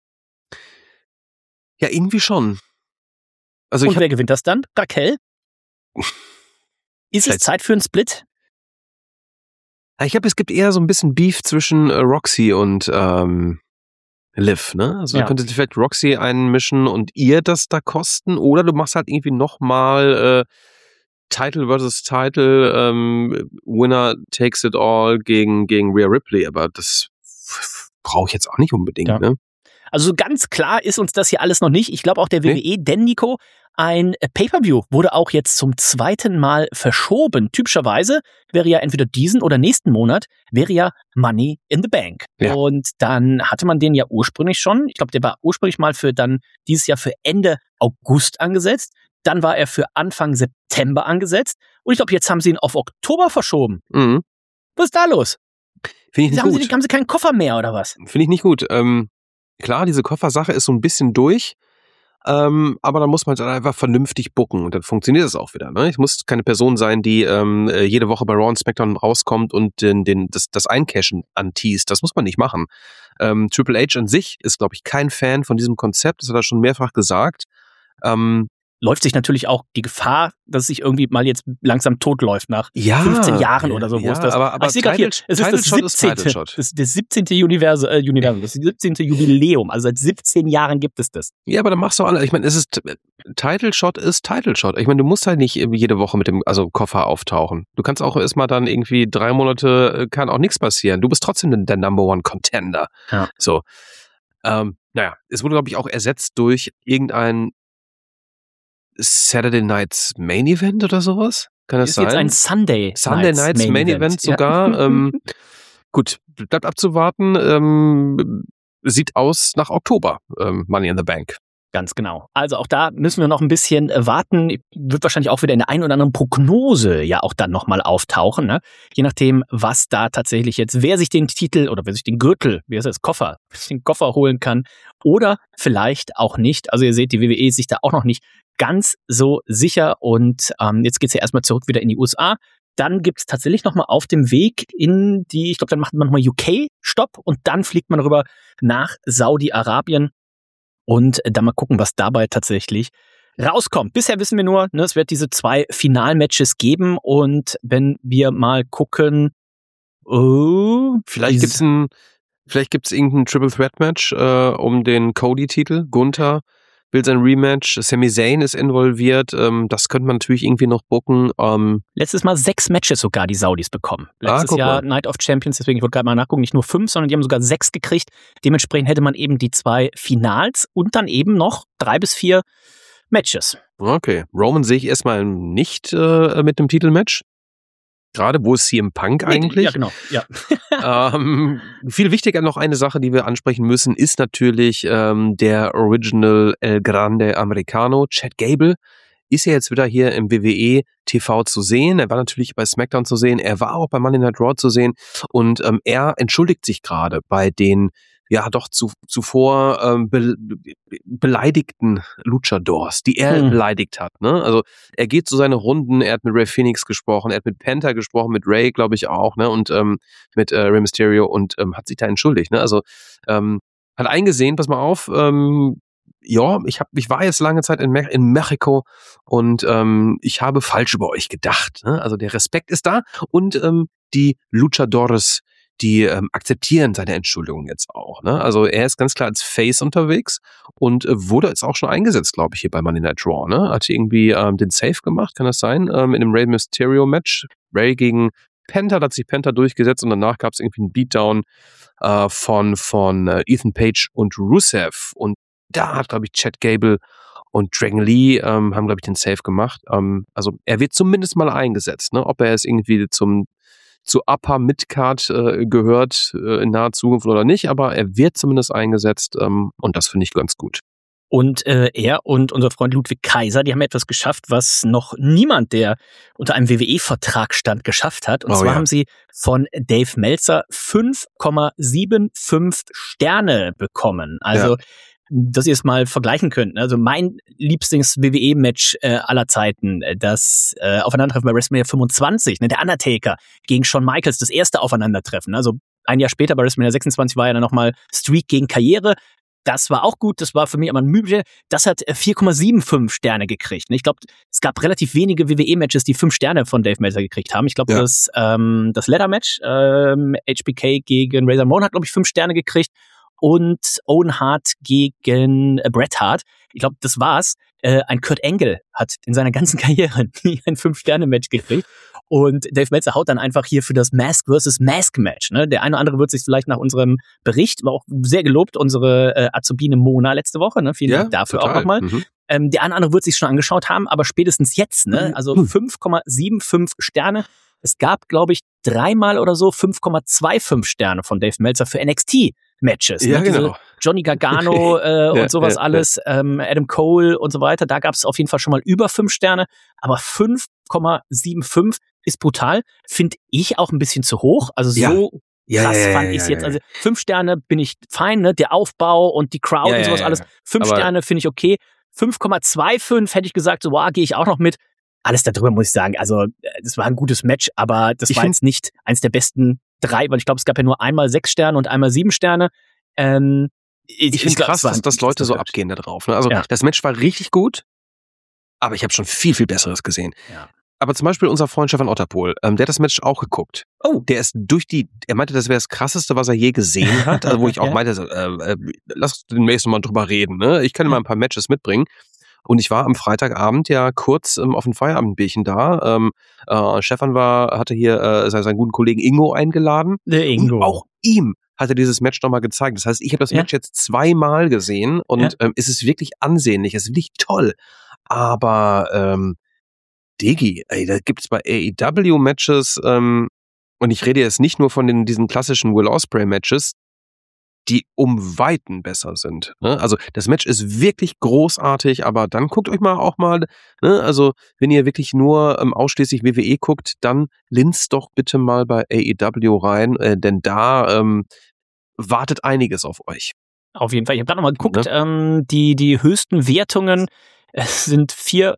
Ja, irgendwie schon. Also Und ich hab, wer gewinnt das dann? Raquel? Ist es Vielleicht- Zeit für einen Split? ich glaube, es gibt eher so ein bisschen Beef zwischen äh, Roxy und ähm, Liv, ne? Also Ja. da könnte sich vielleicht Roxy einmischen und ihr das da kosten, oder du machst halt irgendwie nochmal äh, Title versus Title, ähm, Winner takes it all gegen, gegen Rhea Ripley, aber das brauche ich jetzt auch nicht unbedingt, Ja. ne? Also ganz klar ist uns das hier alles noch nicht. Ich glaube auch der W W E, denn Nico, ein Pay-Per-View wurde auch jetzt zum zweiten Mal verschoben. Typischerweise wäre ja entweder diesen oder nächsten Monat, wäre ja Money in the Bank. Ja. Und dann hatte man den ja ursprünglich schon, ich glaube, der war ursprünglich mal für dann dieses Jahr für Ende August angesetzt. Dann war er für Anfang September angesetzt. Und ich glaube, jetzt haben sie ihn auf Oktober verschoben. Mhm. Was ist da los? Finde ich nicht Haben gut. sie, haben sie keinen Koffer mehr oder was? Finde ich nicht gut. Ähm, klar, diese Koffersache ist so ein bisschen durch, ähm, aber da muss man dann einfach vernünftig booken und dann funktioniert das auch wieder. Ne? Es muss keine Person sein, die ähm, äh, jede Woche bei Raw und SmackDown rauskommt und den, den, das, das Eincashen anteast. Das muss man nicht machen. Ähm, Triple H an sich ist, glaube ich, kein Fan von diesem Konzept. Das hat er schon mehrfach gesagt. Ähm, Läuft sich natürlich auch die Gefahr, dass es sich irgendwie mal jetzt langsam totläuft nach Ja, fünfzehn Jahren oder so. Wo ja, ist das? aber- aber ich sehe gerade hier, Title- es ist das Title Shot ist Title siebzehnte. Shot. Das, das siebzehnte Universum, äh, Universum, das siebzehnte Jubiläum. Also seit siebzehn Jahren gibt es das. Ja, aber dann machst du alle. Ich meine, es ist Title Shot ist Title Shot. Ich meine, du musst halt nicht jede Woche mit dem also Koffer auftauchen. Du kannst auch erstmal dann irgendwie drei Monate, äh, kann auch nichts passieren. Du bist trotzdem der, der Number One Contender. Ja. So. Ähm, naja, es wurde, glaube ich, auch ersetzt durch irgendein Saturday Night's Main Event oder sowas. Kann das ist sein? jetzt ein Sunday, Sunday Night's Main, Event, sogar. Ja. Ähm, gut, bleibt abzuwarten. Ähm, sieht aus nach Oktober, ähm, Money in the Bank. Ganz genau. Also auch da müssen wir noch ein bisschen äh, warten. Wird wahrscheinlich auch wieder in der einen oder anderen Prognose ja auch dann nochmal auftauchen. Ne? Je nachdem, was da tatsächlich jetzt, wer sich den Titel oder wer sich den Gürtel, wie heißt das, Koffer, den Koffer holen kann oder vielleicht auch nicht. Also ihr seht, die W W E ist sich da auch noch nicht ganz so sicher. Und ähm, jetzt geht's ja erstmal zurück wieder in die U S A. Dann gibt's tatsächlich nochmal auf dem Weg in die, ich glaube, dann macht man nochmal U K-Stopp und dann fliegt man rüber nach Saudi-Arabien. Und dann mal gucken, was dabei tatsächlich rauskommt. Bisher wissen wir nur, ne, es wird diese zwei Finalmatches geben und wenn wir mal gucken, oh, vielleicht gibt's ein, vielleicht gibt's irgendein Triple Threat Match äh, um den Cody-Titel. Gunther will sein Rematch. Sami Zayn ist involviert. Ähm, das könnte man natürlich irgendwie noch booken. Ähm, Letztes Mal sechs Matches sogar die Saudis bekommen. Letztes ah, Jahr mal. Night of Champions, deswegen ich wollte gerade mal nachgucken, nicht nur fünf, sondern die haben sogar sechs gekriegt. Dementsprechend hätte man eben die zwei Finals und dann eben noch drei bis vier Matches. Okay. Roman sehe ich erstmal nicht äh, mit einem Titelmatch. Gerade, wo ist C M Punk eigentlich? Ja, genau. Ja. ähm, viel wichtiger noch eine Sache, die wir ansprechen müssen, ist natürlich ähm, der Original El Grande Americano. Chad Gable ist ja jetzt wieder hier im W W E T V zu sehen. Er war natürlich bei SmackDown zu sehen. Er war auch bei Monday Night Raw zu sehen. Und ähm, er entschuldigt sich gerade bei den ja doch zu, zuvor ähm, be, beleidigten Luchadors, die er hm. beleidigt hat. Ne? Also er geht zu seinen Runden, er hat mit Rey Fenix gesprochen, er hat mit Penta gesprochen, mit Rey, glaube ich, auch, ne? Und ähm, mit äh, Rey Mysterio und ähm, hat sich da entschuldigt. Ne? Also ähm, hat eingesehen, pass mal auf, ähm, ja, ich, hab, ich war jetzt lange Zeit in, Me- in Mexiko und ähm, ich habe falsch über euch gedacht. Ne? Also der Respekt ist da und ähm, die Luchadores, die ähm, akzeptieren seine Entschuldigung jetzt auch. Ne? Also er ist ganz klar als Face unterwegs und äh, wurde jetzt auch schon eingesetzt, glaube ich, hier bei Monday Night Raw. Ne? Hat irgendwie ähm, den Save gemacht, kann das sein? Ähm, in dem Rey Mysterio Match. Rey gegen Penta, da hat sich Penta durchgesetzt und danach gab es irgendwie einen Beatdown äh, von, von äh, Ethan Page und Rusev. Und da hat, glaube ich, Chad Gable und Dragon Lee ähm, haben, glaube ich, den Save gemacht. Ähm, also er wird zumindest mal eingesetzt. Ne? Ob er jetzt irgendwie zum zu Upper Midcard äh, gehört äh, in naher Zukunft oder nicht, aber er wird zumindest eingesetzt ähm, und das finde ich ganz gut. Und äh, er und unser Freund Ludwig Kaiser, die haben etwas geschafft, was noch niemand, der unter einem W W E-Vertrag stand, geschafft hat. Und oh, zwar ja. haben sie von Dave Meltzer fünf Komma fünfundsiebzig Sterne bekommen. Also ja. dass ihr es mal vergleichen könnt. Also mein liebstes W W E-Match äh, aller Zeiten, das äh, Aufeinandertreffen bei WrestleMania fünfundzwanzig, ne, der Undertaker gegen Shawn Michaels, das erste Aufeinandertreffen. Also ein Jahr später bei WrestleMania sechsundzwanzig war ja dann nochmal Streak gegen Karriere. Das war auch gut, das war für mich aber ein Mühe. Das hat vier Komma fünfundsiebzig Sterne gekriegt. Ich glaube, es gab relativ wenige W W E-Matches, die fünf Sterne von Dave Meltzer gekriegt haben. Ich glaube, ja. das, ähm, das Leather-Match, ähm, H B K gegen Razor Ramon hat, glaube ich, fünf Sterne gekriegt. Und Owen Hart gegen Bret Hart. Ich glaube, das war's. Äh, ein Kurt Angle hat in seiner ganzen Karriere nie ein Fünf-Sterne-Match gekriegt. Und Dave Meltzer haut dann einfach hier für das Mask versus Mask-Match. Ne? Der eine oder andere wird sich vielleicht nach unserem Bericht, war auch sehr gelobt, unsere äh, Azubine Mona letzte Woche. Ne? Vielen ja, Dank dafür total. Auch nochmal. Mhm. Ähm, der eine oder andere wird sich schon angeschaut haben, aber spätestens jetzt. Ne? Also fünf Komma fünfundsiebzig Sterne. Es gab, glaube ich, dreimal oder so fünf Komma fünfundzwanzig Sterne von Dave Meltzer für N X T-Matches. Ja, ne? genau. Johnny Gargano äh, ja, und sowas ja, alles, ja. Ähm, Adam Cole und so weiter. Da gab es auf jeden Fall schon mal über fünf Sterne. Aber fünf Komma fünfundsiebzig ist brutal. Finde ich auch ein bisschen zu hoch. Also so ja. krass ja, ja, fand ja, ich es ja, jetzt. ja. Also fünf Sterne bin ich fein, ne? Der Aufbau und die Crowd ja, und sowas ja, ja. alles. Fünf Aber Sterne finde ich okay. fünf Komma fünfundzwanzig hätte ich gesagt, so, wow, gehe ich auch noch mit. Alles darüber muss ich sagen, also das war ein gutes Match, aber das ich war jetzt nicht eins der besten drei, weil ich glaube, es gab ja nur einmal sechs Sterne und einmal sieben Sterne. Ähm, ich ich finde krass, dass, dass Leute so Match. abgehen da drauf. Ne? Also ja. das Match war richtig gut, aber ich habe schon viel, viel Besseres gesehen. Ja. Aber zum Beispiel unser Freund Stefan Otterpohl, ähm, der hat das Match auch geguckt. Oh. Der ist durch die, er meinte, das wäre das Krasseste, was er je gesehen hat. Also wo ich auch ja. meinte, äh, äh, lass demnächst mal drüber reden. Ne? Ich kann dir mal ein paar Matches mitbringen. Und ich war am Freitagabend ja kurz ähm, auf ein Feierabendbierchen da. Ähm, äh, Stefan war, hatte hier äh, seinen, seinen guten Kollegen Ingo eingeladen. Der Ingo. Und auch ihm hat er dieses Match nochmal gezeigt. Das heißt, ich habe das ja. Match jetzt zweimal gesehen und ja. ähm, es ist wirklich ansehnlich, es ist wirklich toll. Aber ähm, Digi, ey, da gibt's bei A E W-Matches ähm, und ich rede jetzt nicht nur von den, diesen klassischen Will Ospreay-Matches, die um Weiten besser sind. Ne? Also das Match ist wirklich großartig, aber dann guckt euch mal auch mal, ne? Also wenn ihr wirklich nur ähm, ausschließlich W W E guckt, dann linst doch bitte mal bei A E W rein, äh, denn da ähm, wartet einiges auf euch. Auf jeden Fall. Ich habe gerade nochmal geguckt, ne? ähm, die, die höchsten Wertungen, es sind vier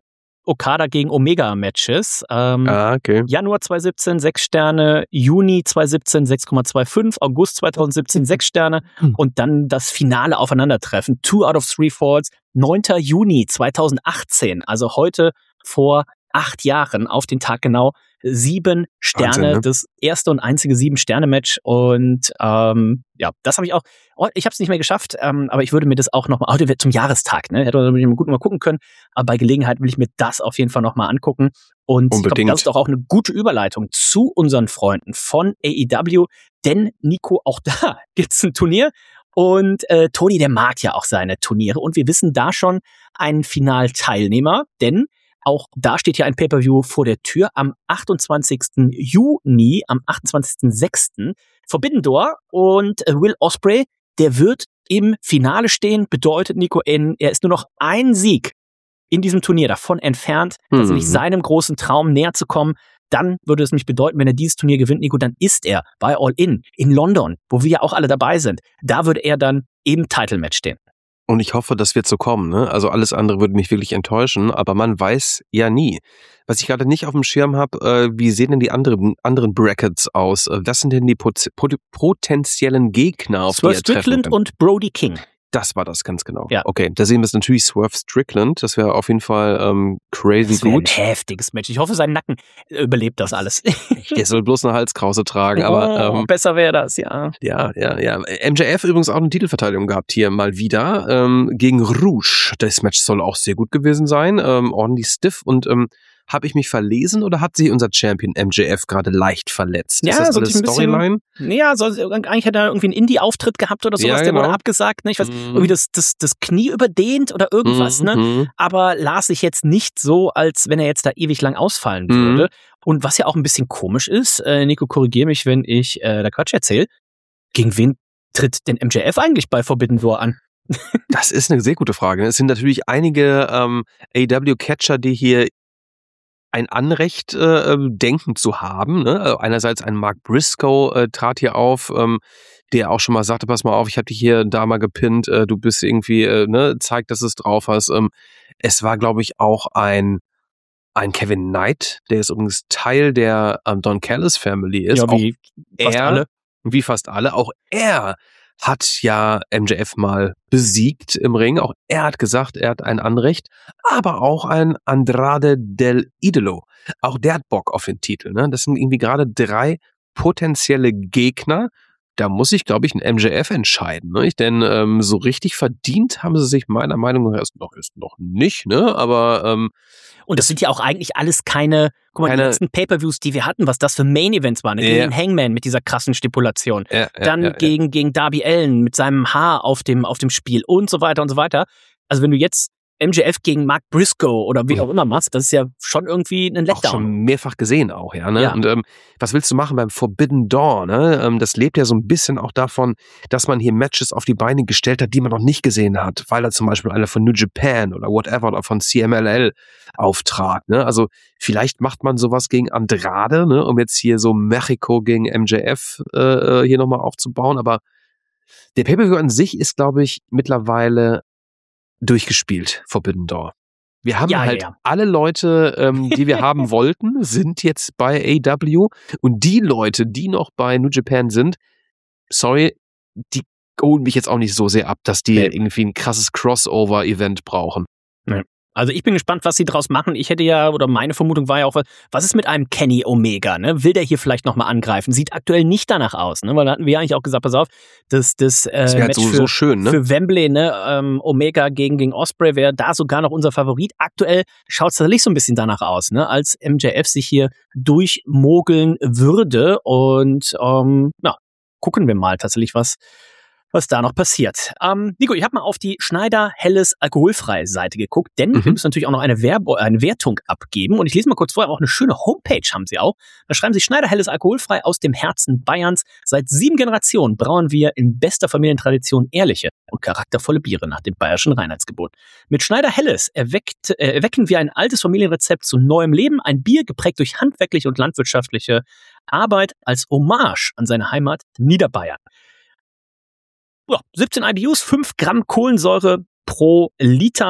Okada gegen Omega Matches. Ähm, Ah, okay. Januar zwanzig siebzehn sechs Sterne, Juni zwanzig siebzehn sechs Komma fünfundzwanzig, August zwanzig siebzehn sechs Sterne und dann das finale Aufeinandertreffen. Two out of three falls, neunter Juni zwanzig achtzehn, also heute vor acht Jahren auf den Tag genau. Sieben Sterne, Wahnsinn, ne? das erste und einzige Sieben-Sterne-Match und ähm, ja, das habe ich auch, oh, ich habe es nicht mehr geschafft, ähm, aber ich würde mir das auch nochmal, heute wird zum Jahrestag, ne, hätte man gut mal gucken können, aber bei Gelegenheit will ich mir das auf jeden Fall nochmal angucken und ich glaube, das ist doch auch eine gute Überleitung zu unseren Freunden von A E W, denn Nico, auch da gibt's ein Turnier und äh, Toni, der mag ja auch seine Turniere und wir wissen da schon einen Finalteilnehmer, denn auch da steht ja ein Pay-Per-View vor der Tür am achtundzwanzigsten Juni, am achtundzwanzigsten sechsten Forbidden Door und Will Ospreay, der wird im Finale stehen, bedeutet Nico N, er ist nur noch ein Sieg in diesem Turnier davon entfernt, Mhm. tatsächlich seinem großen Traum näher zu kommen. Dann würde es nämlich bedeuten, wenn er dieses Turnier gewinnt, Nico, dann ist er bei All In in London, wo wir ja auch alle dabei sind. Da würde er dann im Title-Match stehen. Und ich hoffe, das wird so kommen. Ne? Also alles andere würde mich wirklich enttäuschen, aber man weiß ja nie. Was ich gerade nicht auf dem Schirm habe, äh, wie sehen denn die anderen, anderen Brackets aus? Äh, Was sind denn die pot pot potenziellen Gegner, auf Swerve die er treffen Strickland kann? und Brody King. Das war das ganz genau. Ja. Okay, da sehen wir es natürlich Swerve Strickland. Das wäre auf jeden Fall ähm, crazy Das wäre ein gut. heftiges Match. Ich hoffe, sein Nacken überlebt das alles. Der soll bloß eine Halskrause tragen, aber oh, ähm, besser wäre das, ja. ja, ja, ja. M J F übrigens auch eine Titelverteidigung gehabt hier mal wieder ähm, gegen Rouge. Das Match soll auch sehr gut gewesen sein, ähm, ordentlich stiff und ähm, habe ich mich verlesen oder hat sich unser Champion M J F gerade leicht verletzt? Ja, ist das so alles ein bisschen- Storyline? Ja, so, eigentlich hat er irgendwie einen Indie-Auftritt gehabt oder sowas, Ja, der wurde genau. abgesagt. Ne? Ich weiß, Mhm. irgendwie das, das, das Knie überdehnt oder irgendwas, ne? Mhm. Aber las sich jetzt nicht so, als wenn er jetzt da ewig lang ausfallen Mhm. würde. Und was ja auch ein bisschen komisch ist, äh, Nico, korrigier mich, wenn ich äh, da Quatsch erzähle, gegen wen tritt denn M J F eigentlich bei Forbidden Door an? Das ist eine sehr gute Frage. Es sind natürlich einige ähm, A E W-Catcher, die hier ein Anrecht äh, denken zu haben. Ne? Also einerseits ein Mark Briscoe äh, trat hier auf, ähm, der auch schon mal sagte, pass mal auf, ich habe dich hier da mal gepinnt, äh, du bist irgendwie, äh, ne, zeig, dass du es drauf hast. Ähm, es war, glaube ich, auch ein ein Kevin Knight, der ist übrigens Teil der ähm, Don Callis Family ist. ja, wie auch fast er, alle. Wie fast alle. Auch er hat ja M J F mal besiegt im Ring. Auch er hat gesagt, er hat ein Anrecht. Aber auch ein Andrade del Idolo. Auch der hat Bock auf den Titel. Ne? Das sind irgendwie gerade drei potenzielle Gegner. Da muss sich, glaube ich, ein M J F entscheiden. Ne? Denn ähm, so richtig verdient haben sie sich meiner Meinung nach erst noch, erst noch nicht. Ne? Aber ähm, Und das sind ja auch eigentlich alles keine, guck mal, Keine- die letzten Pay-Per-Views, die wir hatten, was das für Main-Events waren. Ne? Ja. Gegen Hangman mit dieser krassen Stipulation. ja, ja, Dann ja, ja. gegen, gegen Darby Allin mit seinem Haar auf dem, auf dem Spiel und so weiter und so weiter. Also wenn du jetzt M J F gegen Mark Briscoe oder wie auch immer machst, das ist ja schon irgendwie ein auch Letdown. schon mehrfach gesehen auch, ja. Ne? Ja. Und ähm, was willst du machen beim Forbidden Door? Ne? Ähm, das lebt ja so ein bisschen auch davon, dass man hier Matches auf die Beine gestellt hat, die man noch nicht gesehen hat, weil da zum Beispiel einer von New Japan oder whatever oder von C M L L auftrat. Ne? Also vielleicht macht man sowas gegen Andrade, ne? Um jetzt hier so Mexico gegen M J F äh, hier nochmal aufzubauen. Aber der Pay-Per-View an sich ist, glaube ich, mittlerweile durchgespielt, Forbidden Door. Wir haben Ja, ja, halt ja. alle Leute, ähm, die wir haben wollten, sind jetzt bei A E W und die Leute, die noch bei New Japan sind, sorry, die holen mich jetzt auch nicht so sehr ab, dass die Nee. irgendwie ein krasses Crossover-Event brauchen. Also ich bin gespannt, was sie draus machen. Ich hätte ja, oder meine Vermutung war ja auch, was ist mit einem Kenny Omega? Ne? Will der hier vielleicht nochmal angreifen? Sieht aktuell nicht danach aus, ne? Weil da hatten wir eigentlich auch gesagt, pass auf, das, das, äh, Das wäre halt Match so, für, so schön, ne? für Wembley, ne? ähm, Omega gegen, gegen Ospreay wäre da sogar noch unser Favorit. Aktuell schaut es tatsächlich so ein bisschen danach aus, ne? Als M J F sich hier durchmogeln würde. Und ähm, na, gucken wir mal tatsächlich, was was da noch passiert. Ähm, Nico, ich habe mal auf die Schneider Helles alkoholfreie Seite geguckt, denn Mhm. wir müssen natürlich auch noch eine, Werbe eine Wertung abgeben. Und ich lese mal kurz vor, auch eine schöne Homepage haben sie auch. Da schreiben sie, Schneider Helles alkoholfrei aus dem Herzen Bayerns. Seit sieben Generationen brauen wir in bester Familientradition ehrliche und charaktervolle Biere nach dem bayerischen Reinheitsgebot. Mit Schneider Helles erweckt, äh, erwecken wir ein altes Familienrezept zu neuem Leben. Ein Bier geprägt durch handwerkliche und landwirtschaftliche Arbeit als Hommage an seine Heimat Niederbayern. Ja, siebzehn I B Us, fünf Gramm Kohlensäure pro Liter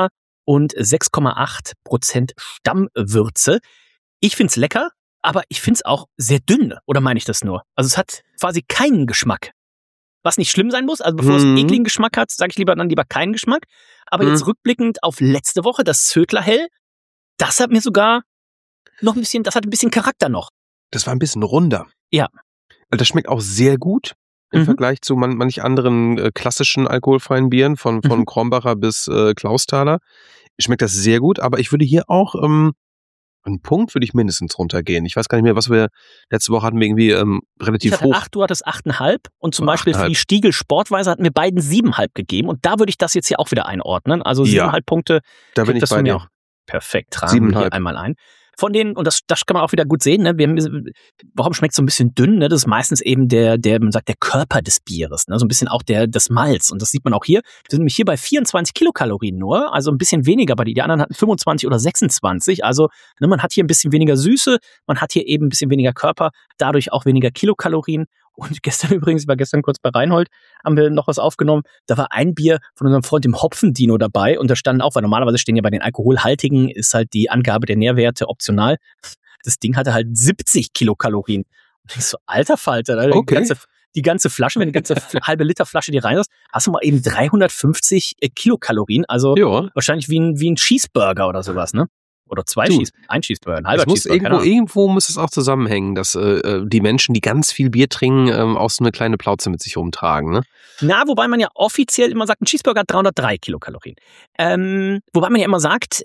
und sechs Komma acht Prozent Stammwürze. Ich find's lecker, aber ich find's auch sehr dünn, oder meine ich das nur? Also es hat quasi keinen Geschmack. Was nicht schlimm sein muss, also bevor es einen Mhm. ekligen Geschmack hat, sage ich lieber dann lieber keinen Geschmack. Aber Mhm. jetzt rückblickend auf letzte Woche, das Zödler Hell, das hat mir sogar noch ein bisschen, das hat ein bisschen Charakter noch. Das war ein bisschen runder. Ja. Also das schmeckt auch sehr gut im Mhm. Vergleich zu man, manch anderen äh, klassischen alkoholfreien Bieren, von, von Mhm. Krombacher bis äh, Klausthaler. Schmeckt das sehr gut, aber ich würde hier auch ähm, einen Punkt würde ich mindestens runtergehen. Ich weiß gar nicht mehr, was wir letzte Woche hatten wir irgendwie ähm, Ich relativ hatte hoch. acht, du hattest achteinhalb und zum Oh, Beispiel für die Stiegel Sportweise hatten wir beiden siebeneinhalb gegeben und da würde ich das jetzt hier auch wieder einordnen. Also Ja. siebeneinhalb Punkte, Da bin kriegt ich das bei von mir dir. auch. Perfekt, tragen wir hier Siebeneinhalb. einmal ein. Von denen, und das, das kann man auch wieder gut sehen, ne? Wir haben, warum schmeckt so ein bisschen dünn? Ne? Das ist meistens eben der, der, man sagt, der Körper des Bieres, ne? So ein bisschen auch der, das Malz. Und das sieht man auch hier. Wir sind nämlich hier bei vierundzwanzig Kilokalorien nur, also ein bisschen weniger bei die. Die anderen hatten fünfundzwanzig oder sechsundzwanzig. Also, ne, man hat hier ein bisschen weniger Süße, man hat hier eben ein bisschen weniger Körper, dadurch auch weniger Kilokalorien. Und gestern übrigens, ich war gestern kurz bei Reinhold, haben wir noch was aufgenommen. Da war ein Bier von unserem Freund dem Hopfendino dabei und da standen auch, weil normalerweise stehen ja bei den alkoholhaltigen, ist halt die Angabe der Nährwerte optional. Das Ding hatte halt siebzig Kilokalorien. Und ich so, alter Falter, ne? Okay. die, ganze, die ganze Flasche, wenn du die ganze halbe Liter Flasche dir rein hast, hast du mal eben dreihundertfünfzig Kilokalorien. Also Ja. wahrscheinlich wie ein, wie ein Cheeseburger oder sowas, ne? Oder zwei Du, Cheese, ein Cheeseburger, ein halber Es muss Cheeseburger. keine irgendwo, Ahnung. irgendwo muss es auch zusammenhängen, dass äh, die Menschen, die ganz viel Bier trinken, ähm, auch so eine kleine Plauze mit sich rumtragen. Ne? Na, wobei man ja offiziell immer sagt, ein Cheeseburger hat dreihundertdrei Kilokalorien. Ähm, wobei man ja immer sagt,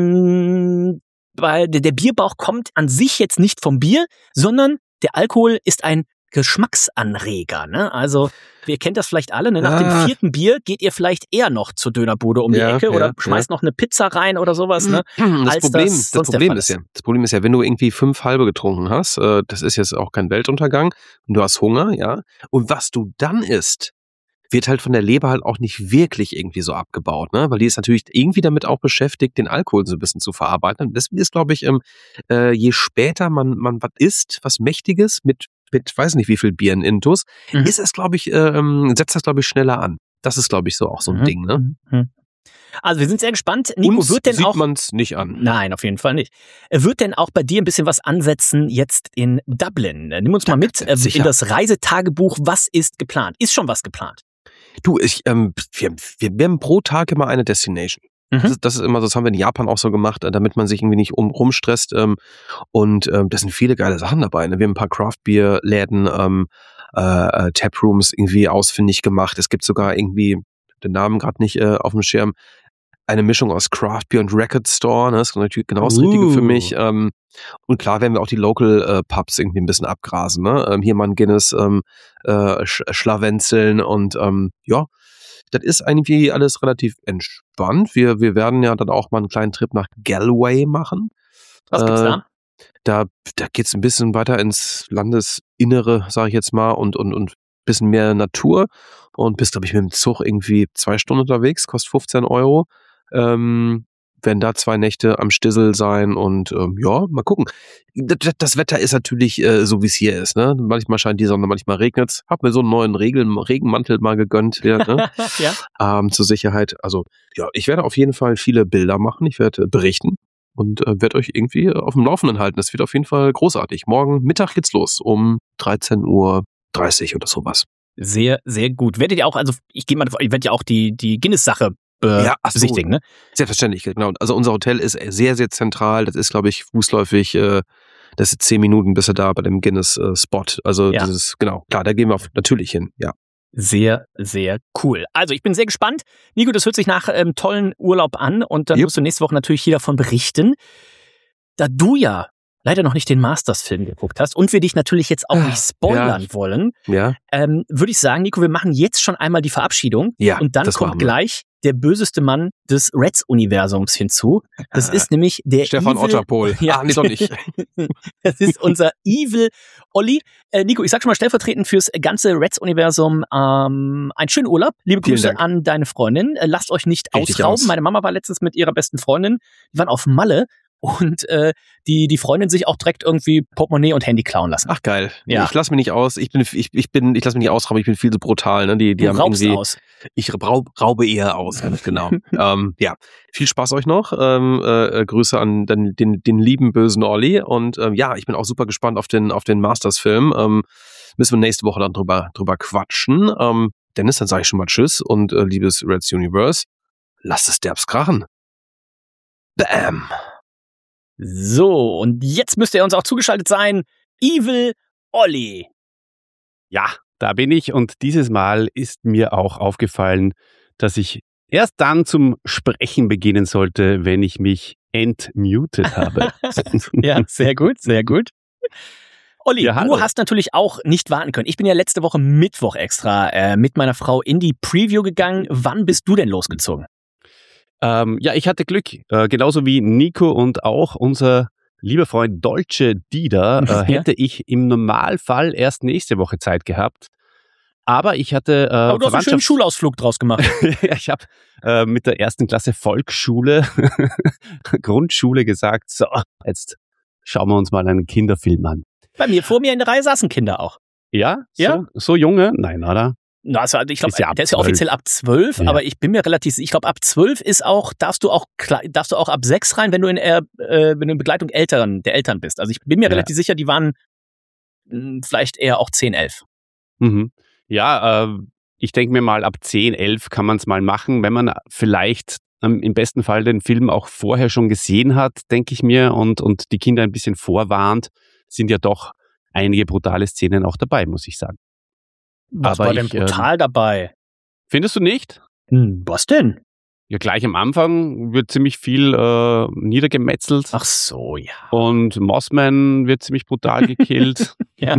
ähm, weil der, der Bierbauch kommt an sich jetzt nicht vom Bier, sondern der Alkohol ist ein Geschmacksanreger. Ne? Also, ihr kennt das vielleicht alle, ne? Nach Ah. dem vierten Bier geht ihr vielleicht eher noch zur Dönerbude um die Ja, Ecke ja, oder ja. schmeißt noch eine Pizza rein oder sowas. Ne? Das als Problem, das das, sonst der Problem Fall ist ist. ja, das Problem ist ja, wenn du irgendwie fünf halbe getrunken hast, äh, das ist jetzt auch kein Weltuntergang, und du hast Hunger, ja, und was du dann isst, wird halt von der Leber halt auch nicht wirklich irgendwie so abgebaut, ne? Weil die ist natürlich irgendwie damit auch beschäftigt, den Alkohol so ein bisschen zu verarbeiten. Und deswegen ist, glaube ich, ähm, äh, je später man man was isst, was Mächtiges mit mit weiß nicht wie viel Bieren intus, Mhm. ist es, glaube ich, äh, ähm, setzt das, glaube ich, schneller an. Das ist, glaube ich, so auch so ein Mhm. Ding, ne? Mhm. Also wir sind sehr gespannt. Nico, Uns wird denn sieht auch man's nicht an. Nein, auf jeden Fall nicht. Wird denn auch bei dir ein bisschen was ansetzen jetzt in Dublin? Nimm uns mal mit äh, sicher. in das Reisetagebuch. Was ist geplant? Ist schon was geplant? Du, ich, ähm, wir, wir, wir haben pro Tag immer eine Destination. Mhm. Das, ist, das ist immer, das haben wir in Japan auch so gemacht, äh, damit man sich irgendwie nicht um, rumstresst. Ähm, und ähm, da sind viele geile Sachen dabei. Ne? Wir haben ein paar Craft-Bier-Läden, ähm, äh, Taprooms irgendwie ausfindig gemacht. Es gibt sogar irgendwie, den Namen gerade nicht äh, auf dem Schirm, eine Mischung aus Craft Beer und Record Store. Ne? Das ist natürlich genau das Richtige für Uh. mich. Ähm, und klar werden wir auch die Local äh, Pubs irgendwie ein bisschen abgrasen. Ne? Ähm, hier mal ein Guinness ähm, äh, sch schlawenzeln und ähm, ja, das ist irgendwie alles relativ entspannt. Wir, wir werden ja dann auch mal einen kleinen Trip nach Galway machen. Was gibt's Äh, da? Da, da geht's ein bisschen weiter ins Landesinnere, sage ich jetzt mal, und und und bisschen mehr Natur. Und bist, glaube ich, mit dem Zug irgendwie zwei Stunden unterwegs, kostet fünfzehn Euro. Ähm, werden da zwei Nächte am Stissel sein und ähm, ja, mal gucken. Das, das Wetter ist natürlich äh, so, wie es hier ist. Ne? Manchmal scheint die Sonne, manchmal regnet's. Hab mir so einen neuen Regel, Regenmantel mal gegönnt. Ja, ne? Ja. ähm, zur Sicherheit. Also ja, ich werde auf jeden Fall viele Bilder machen. Ich werde äh, berichten und äh, werde euch irgendwie äh, auf dem Laufenden halten. Das wird auf jeden Fall großartig. Morgen Mittag geht's los um dreizehn Uhr dreißig oder sowas. Sehr, sehr gut. Werdet ihr auch, also ich gehe mal davon, ihr werdet ja auch die, die Guinness-Sache äh, Ja, ach so. besichtigen, ne? Selbstverständlich, genau. Also unser Hotel ist sehr, sehr zentral. Das ist, glaube ich, fußläufig, äh, das sind zehn Minuten, bis er da bei dem Guinness-Spot. Also Ja. dieses, genau, klar, da gehen wir auf, natürlich hin, ja. Sehr, sehr cool. Also ich bin sehr gespannt. Nico, das hört sich nach ähm, tollen Urlaub an und dann Jupp. wirst du nächste Woche natürlich hier davon berichten. Da du ja leider noch nicht den Masters-Film geguckt hast und wir dich natürlich jetzt auch nicht spoilern Ja. wollen, Ja, ähm, würde ich sagen, Nico, wir machen jetzt schon einmal die Verabschiedung Ja, und dann das kommt machen wir. gleich der böseste Mann des Reds-Universums hinzu. Das ist nämlich der Stefan Evil- Otterpohl. Ja. Ah, nee, doch nicht. Das ist unser Evil Olli. Äh, Nico, ich sag schon mal stellvertretend fürs ganze Reds-Universum ähm, einen schönen Urlaub. Liebe Vielen Grüße Dank. an deine Freundin. Äh, lasst euch nicht Richtig ausrauben. aus. Meine Mama war letztens mit ihrer besten Freundin. Die waren auf Malle und äh, die die Freundin sich auch direkt irgendwie Portemonnaie und Handy klauen lassen. Ach geil. Ja. Ich lasse mich nicht aus. Ich bin ich, ich bin ich lasse mich nicht ausrauben. Ich bin viel zu brutal. Ne? Die die Du haben raubst irgendwie. aus. Ich raub, raube eher aus. Ganz genau. ähm, ja. Viel Spaß euch noch. Ähm, äh, Grüße an den, den den lieben bösen Olli und ähm, ja, ich bin auch super gespannt auf den auf den Masters-Film. Ähm, müssen wir nächste Woche dann drüber drüber quatschen. Ähm, Dennis, dann sage ich schon mal Tschüss und äh, liebes Reds Universe, lasst es derbs krachen. Bam. So, und jetzt müsste er uns auch zugeschaltet sein. Evil Olli. Ja, da bin ich und dieses Mal ist mir auch aufgefallen, dass ich erst dann zum Sprechen beginnen sollte, wenn ich mich entmutet habe. Ja, sehr gut, sehr gut. Olli, Ja, du hallo. hast natürlich auch nicht warten können. Ich bin ja letzte Woche Mittwoch extra äh, mit meiner Frau in die Preview gegangen. Wann bist du denn losgezogen? Ähm, ja, ich hatte Glück. Äh, genauso wie Nico und auch unser lieber Freund Dolce Dida äh, Ja. hätte ich im Normalfall erst nächste Woche Zeit gehabt. Aber ich hatte äh, Aber du hast einen schönen Verwandtschafts- Schulausflug draus gemacht. Ja, ich habe äh, mit der ersten Klasse Volksschule, Grundschule gesagt, so, jetzt schauen wir uns mal einen Kinderfilm an. Bei mir vor mir in der Reihe saßen Kinder auch. Ja? Ja. So, so junge? Nein, oder? Na, Also ich glaube, Ist ja ab der ist ja zwölf. offiziell ab zwölf, Ja. aber ich bin mir relativ, ich glaube ab zwölf ist auch, darfst du auch kle- darfst du auch ab sechs rein, wenn du in, äh, wenn du in Begleitung Eltern, der Eltern bist. Also ich bin mir Ja. relativ sicher, die waren mh, vielleicht eher auch zehn, elf. Mhm. Ja, äh, ich denke mir mal, ab zehn, elf kann man es mal machen, wenn man vielleicht ähm, im besten Fall den Film auch vorher schon gesehen hat, denke ich mir, und, und die Kinder ein bisschen vorwarnt, sind ja doch einige brutale Szenen auch dabei, muss ich sagen. Was Aber war denn ich, ähm, brutal dabei? Findest du nicht? Hm, was denn? Ja, gleich am Anfang wird ziemlich viel äh, niedergemetzelt Ach so, ja. und Mossman wird ziemlich brutal gekillt. Ja.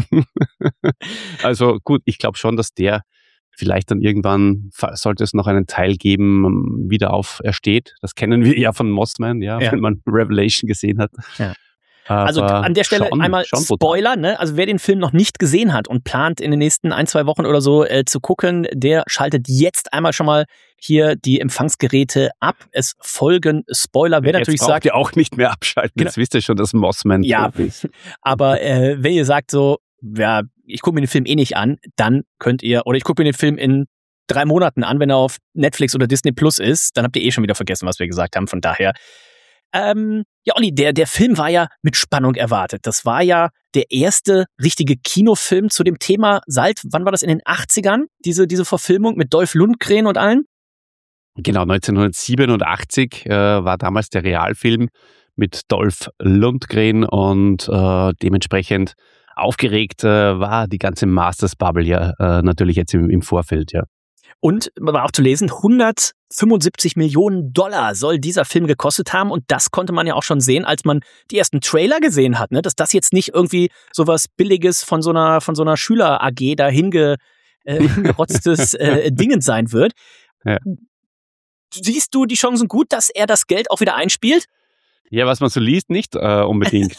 Also gut, ich glaube schon, dass der vielleicht dann irgendwann, fa- sollte es noch einen Teil geben, ähm, wieder aufersteht. Das kennen wir ja von Mossman, ja, Ja. wenn man Revelation gesehen hat. Ja. Aber Also an der Stelle schon, einmal schon brutal. Spoiler, ne? Also wer den Film noch nicht gesehen hat und plant in den nächsten ein, zwei Wochen oder so äh, zu gucken, der schaltet jetzt einmal schon mal hier die Empfangsgeräte ab. Es folgen Spoiler. Wer Jetzt natürlich braucht sagt, ihr auch nicht mehr abschalten. Genau. Jetzt wisst ihr schon, dass Mossman ja, tot ist. aber äh, wenn ihr sagt so, ja, ich gucke mir den Film eh nicht an, dann könnt ihr, oder ich gucke mir den Film in drei Monaten an, wenn er auf Netflix oder Disney Plus ist, dann habt ihr eh schon wieder vergessen, was wir gesagt haben. Von daher, ähm, ja, Olli, der, der Film war ja mit Spannung erwartet. Das war ja der erste richtige Kinofilm zu dem Thema seit, wann war das, in den achtzigern? Diese, diese Verfilmung mit Dolph Lundgren und allen? Genau, neunzehnhundertsiebenundachtzig äh, war damals der Realfilm mit Dolph Lundgren und äh, dementsprechend aufgeregt äh, war die ganze Masters-Bubble ja äh, natürlich jetzt im, im Vorfeld, ja. Und war auch zu lesen, hundertfünfundsiebzig Millionen Dollar soll dieser Film gekostet haben. Und das konnte man ja auch schon sehen, als man die ersten Trailer gesehen hat, ne? Dass das jetzt nicht irgendwie sowas Billiges von so einer, von so einer Schüler-A G da hinge, äh, hingerotztes äh, Dingen sein wird. Ja. Siehst du die Chancen gut, dass er das Geld auch wieder einspielt? Ja, was man so liest, nicht äh, unbedingt.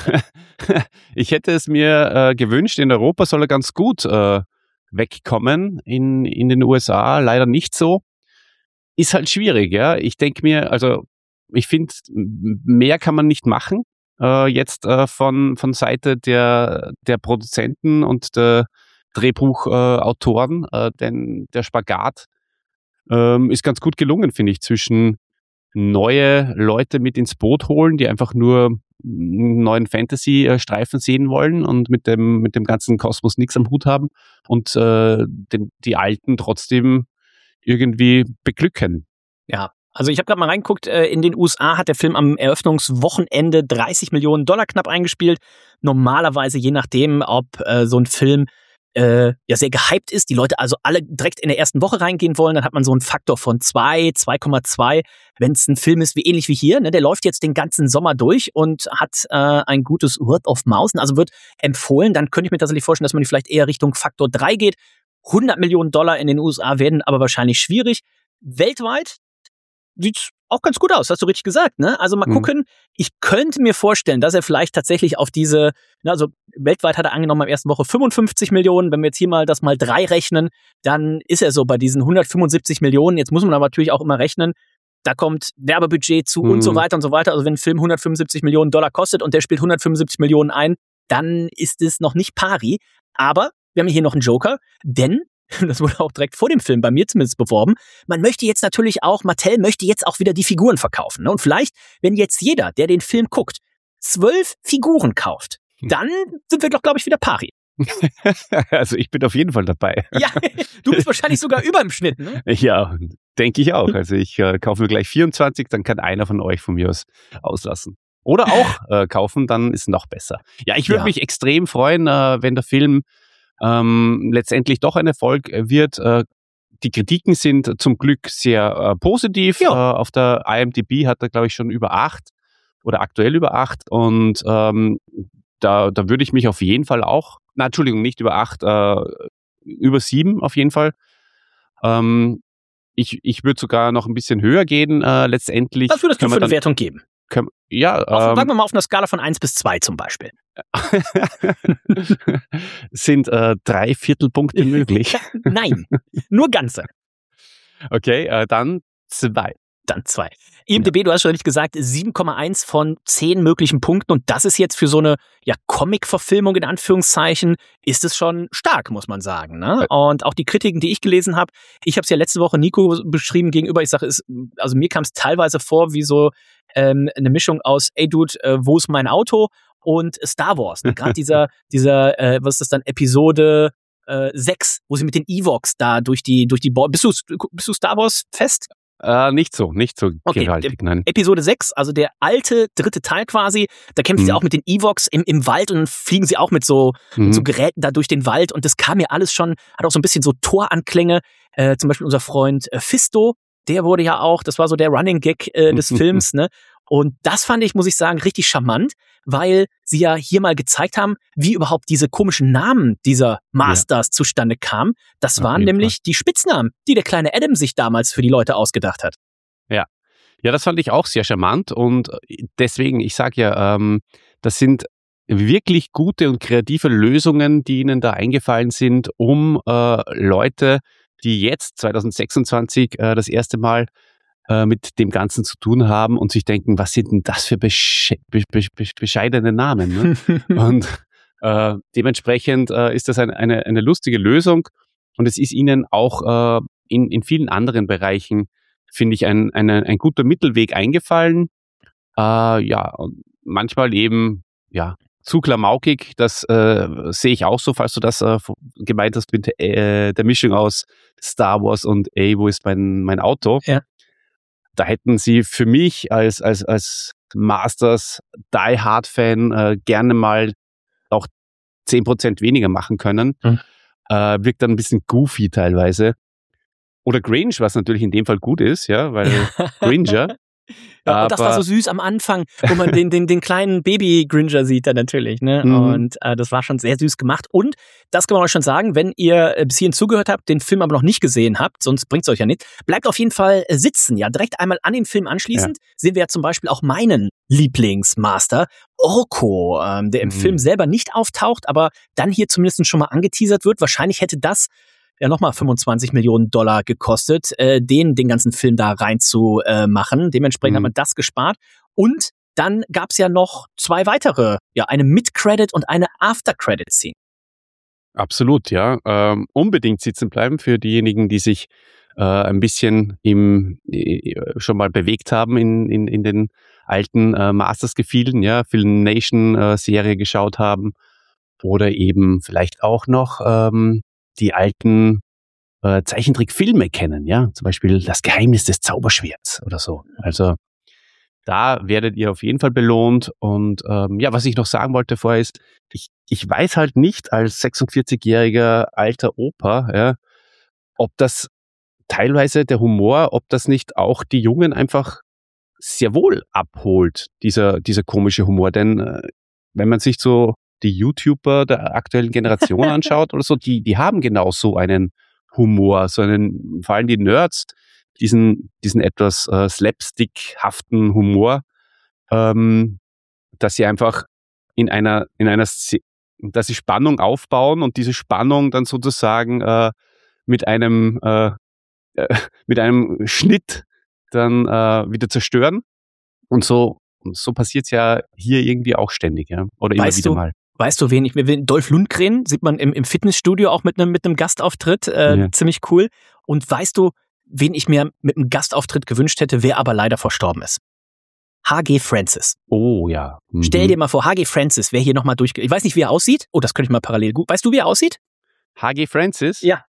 Ich hätte es mir äh, gewünscht, in Europa soll er ganz gut äh, wegkommen, in, in den U S A leider nicht so. Ist halt schwierig, ja. Ich denke mir, also ich finde, mehr kann man nicht machen, äh, jetzt äh, von, von Seite der, der Produzenten und der Drehbuchautoren, äh, denn der Spagat ähm, ist ganz gut gelungen, finde ich, zwischen neue Leute mit ins Boot holen, die einfach nur einen neuen Fantasy-Streifen sehen wollen und mit dem, mit dem ganzen Kosmos nichts am Hut haben und äh, den, die Alten trotzdem irgendwie beglücken. Ja, also ich habe gerade mal reingeguckt, äh, in den U S A hat der Film am Eröffnungswochenende dreißig Millionen Dollar knapp eingespielt. Normalerweise, je nachdem, ob äh, so ein Film äh, ja sehr gehypt ist, die Leute also alle direkt in der ersten Woche reingehen wollen, dann hat man so einen Faktor von zwei, zwei Komma zwei. Wenn es ein Film ist, wie ähnlich wie hier, ne, der läuft jetzt den ganzen Sommer durch und hat äh, ein gutes Word of Mouth, also wird empfohlen, dann könnte ich mir tatsächlich vorstellen, dass man vielleicht eher Richtung Faktor drei geht. hundert Millionen Dollar in den U S A werden aber wahrscheinlich schwierig. Weltweit sieht's auch ganz gut aus, hast du richtig gesagt, ne? Also mal Mhm. gucken. Ich könnte mir vorstellen, dass er vielleicht tatsächlich auf diese, na, also weltweit hat er angenommen am ersten Woche fünfundfünfzig Millionen. Wenn wir jetzt hier mal das mal drei rechnen, dann ist er so bei diesen hundertfünfundsiebzig Millionen. Jetzt muss man aber natürlich auch immer rechnen, da kommt Werbebudget zu Mhm. und so weiter und so weiter. Also wenn ein Film hundertfünfundsiebzig Millionen Dollar kostet und der spielt hundertfünfundsiebzig Millionen ein, dann ist es noch nicht pari. Aber wir haben hier noch einen Joker, denn, das wurde auch direkt vor dem Film bei mir zumindest beworben, man möchte jetzt natürlich auch, Mattel möchte jetzt auch wieder die Figuren verkaufen. Ne? Und vielleicht, wenn jetzt jeder, der den Film guckt, zwölf Figuren kauft, dann sind wir doch, glaube ich, wieder pari. Also ich bin auf jeden Fall dabei. Ja, du bist wahrscheinlich sogar über im Schnitt, ne? Ja, denke ich auch. Also ich äh, kaufe mir gleich vierundzwanzig, dann kann einer von euch von mir aus auslassen. Oder auch äh, kaufen, dann ist noch besser. Ja, ich würde Ja. mich extrem freuen, äh, wenn der Film ähm, letztendlich doch ein Erfolg wird. Äh, die Kritiken sind zum Glück sehr äh, positiv. Ja. Äh, auf der I M D B hat er, glaube ich, schon über acht oder aktuell über acht. Und ähm, da, da würde ich mich auf jeden Fall auch, na, Entschuldigung, nicht über acht, äh, über sieben auf jeden Fall. Ähm, ich ich würde sogar noch ein bisschen höher gehen, äh, letztendlich. Was würdest du Können für wir eine dann- Wertung geben? können- Ja, Auf, ähm, sagen wir mal auf einer Skala von eins bis zwei zum Beispiel. sind äh, drei Viertelpunkte möglich. Nein, nur ganze. Okay, äh, dann zwei. Dann zwei. I M D B, du hast schon richtig gesagt, sieben Komma eins von zehn möglichen Punkten. Und das ist jetzt für so eine ja, Comic-Verfilmung in Anführungszeichen, ist es schon stark, muss man sagen. Ne? Und auch die Kritiken, die ich gelesen habe, ich habe es ja letzte Woche Nico beschrieben gegenüber, ich sage, es- also mir kam es teilweise vor wie so ähm, eine Mischung aus, ey Dude, äh, wo ist mein Auto? Und Star Wars. Ne? Gerade dieser, dieser äh, was ist das dann, Episode äh, sechs, wo sie mit den Ewoks da durch die, durch die Bo- bist du, bist du Star Wars fest? Äh, nicht so, nicht so Okay, gewaltig, nein. Episode sechs, also der alte dritte Teil quasi, da kämpfen sie Mhm. auch mit den Ewoks im, im Wald und dann fliegen sie auch mit so, Mhm. mit so Geräten da durch den Wald und das kam mir alles schon, hat auch so ein bisschen so Toranklänge, äh, zum Beispiel unser Freund äh, Fisto, der wurde ja auch, das war so der Running Gag äh, des Films, ne? Und das fand ich, muss ich sagen, richtig charmant, weil sie ja hier mal gezeigt haben, wie überhaupt diese komischen Namen dieser Masters zustande kamen. Das Auf waren jeden nämlich die Spitznamen, die der kleine Adam sich damals für die Leute ausgedacht hat. Ja, das fand ich auch sehr charmant und deswegen, ich sage ja, ähm, das sind wirklich gute und kreative Lösungen, die ihnen da eingefallen sind, um äh, Leute, die jetzt zwanzig sechsundzwanzig äh, das erste Mal äh, mit dem Ganzen zu tun haben und sich denken, was sind denn das für besche be be be bescheidene Namen? Ne? Und äh, dementsprechend äh, ist das ein, eine, eine lustige Lösung und es ist ihnen auch äh, in, in vielen anderen Bereichen, finde ich, ein, eine, ein guter Mittelweg eingefallen. Äh, ja, und manchmal eben, ja, zu klamaukig, das äh, sehe ich auch so, falls du das äh, gemeint hast mit äh, der Mischung aus Star Wars und ey, wo ist mein, mein Auto? Ja. Da hätten sie für mich als, als, als Masters Die Hard Fan äh, gerne mal auch zehn Prozent weniger machen können. Mhm. Äh, wirkt dann ein bisschen goofy teilweise. Oder Grinch, was natürlich in dem Fall gut ist, ja, weil Gringer. Ja, und das war aber- so süß am Anfang, wo man den, den, den kleinen Baby-Gringer sieht dann natürlich, ne? Mhm. Und äh, das war schon sehr süß gemacht. Und das kann man euch schon sagen, wenn ihr äh, bis hierhin zugehört habt, den Film aber noch nicht gesehen habt, sonst bringt's euch ja nicht, bleibt auf jeden Fall äh, sitzen, ja. Direkt einmal an den Film anschließend sehen wir ja zum Beispiel auch meinen Lieblingsmaster, Orko, ähm, der im Mhm. Film selber nicht auftaucht, aber dann hier zumindest schon mal angeteasert wird. Wahrscheinlich hätte das ja nochmal fünfundzwanzig Millionen Dollar gekostet, äh, den, den ganzen Film da rein zu äh, machen. Dementsprechend Mhm. hat man das gespart. Und dann gab's ja noch zwei weitere, ja, eine Mid-Credit und eine After-Credit-Scene. Absolut, ja. Ähm, unbedingt sitzen bleiben für diejenigen, die sich äh, ein bisschen im, äh, schon mal bewegt haben in, in, in den alten äh, Masters-Gefilden, ja, Filmation-Serie geschaut haben oder eben vielleicht auch noch ähm, die alten äh, Zeichentrickfilme kennen, ja, zum Beispiel Das Geheimnis des Zauberschwerts oder so. Also da werdet ihr auf jeden Fall belohnt. Und ähm, ja, was ich noch sagen wollte vorher ist, ich, ich weiß halt nicht als sechsundvierzigjähriger alter Opa, ja, ob das teilweise der Humor, ob das nicht auch die Jungen einfach sehr wohl abholt, dieser, dieser komische Humor. Denn äh, wenn man sich so die YouTuber der aktuellen Generation anschaut oder so, die, die haben genau so einen Humor, so einen, vor allem die Nerds, diesen, diesen etwas äh, slapstickhaften Humor, ähm, dass sie einfach in einer, in einer, Sze- dass sie Spannung aufbauen und diese Spannung dann sozusagen äh, mit einem, äh, äh, mit einem Schnitt dann äh, wieder zerstören. Und so, so passiert es ja hier irgendwie auch ständig, ja. Oder immer Weißt wieder du, mal. Weißt du, wen ich mir will? Dolph Lundgren sieht man im, im Fitnessstudio auch mit einem mit einem Gastauftritt. Äh, Ja. Ziemlich cool. Und weißt du, wen ich mir mit einem Gastauftritt gewünscht hätte, wer aber leider verstorben ist? H G Francis. Oh ja. Mhm. Stell dir mal vor, H G Francis, wer hier nochmal durch... Ich weiß nicht, wie er aussieht. Oh, das könnte ich mal parallel... Gut. Weißt du, wie er aussieht? H G Francis? Ja.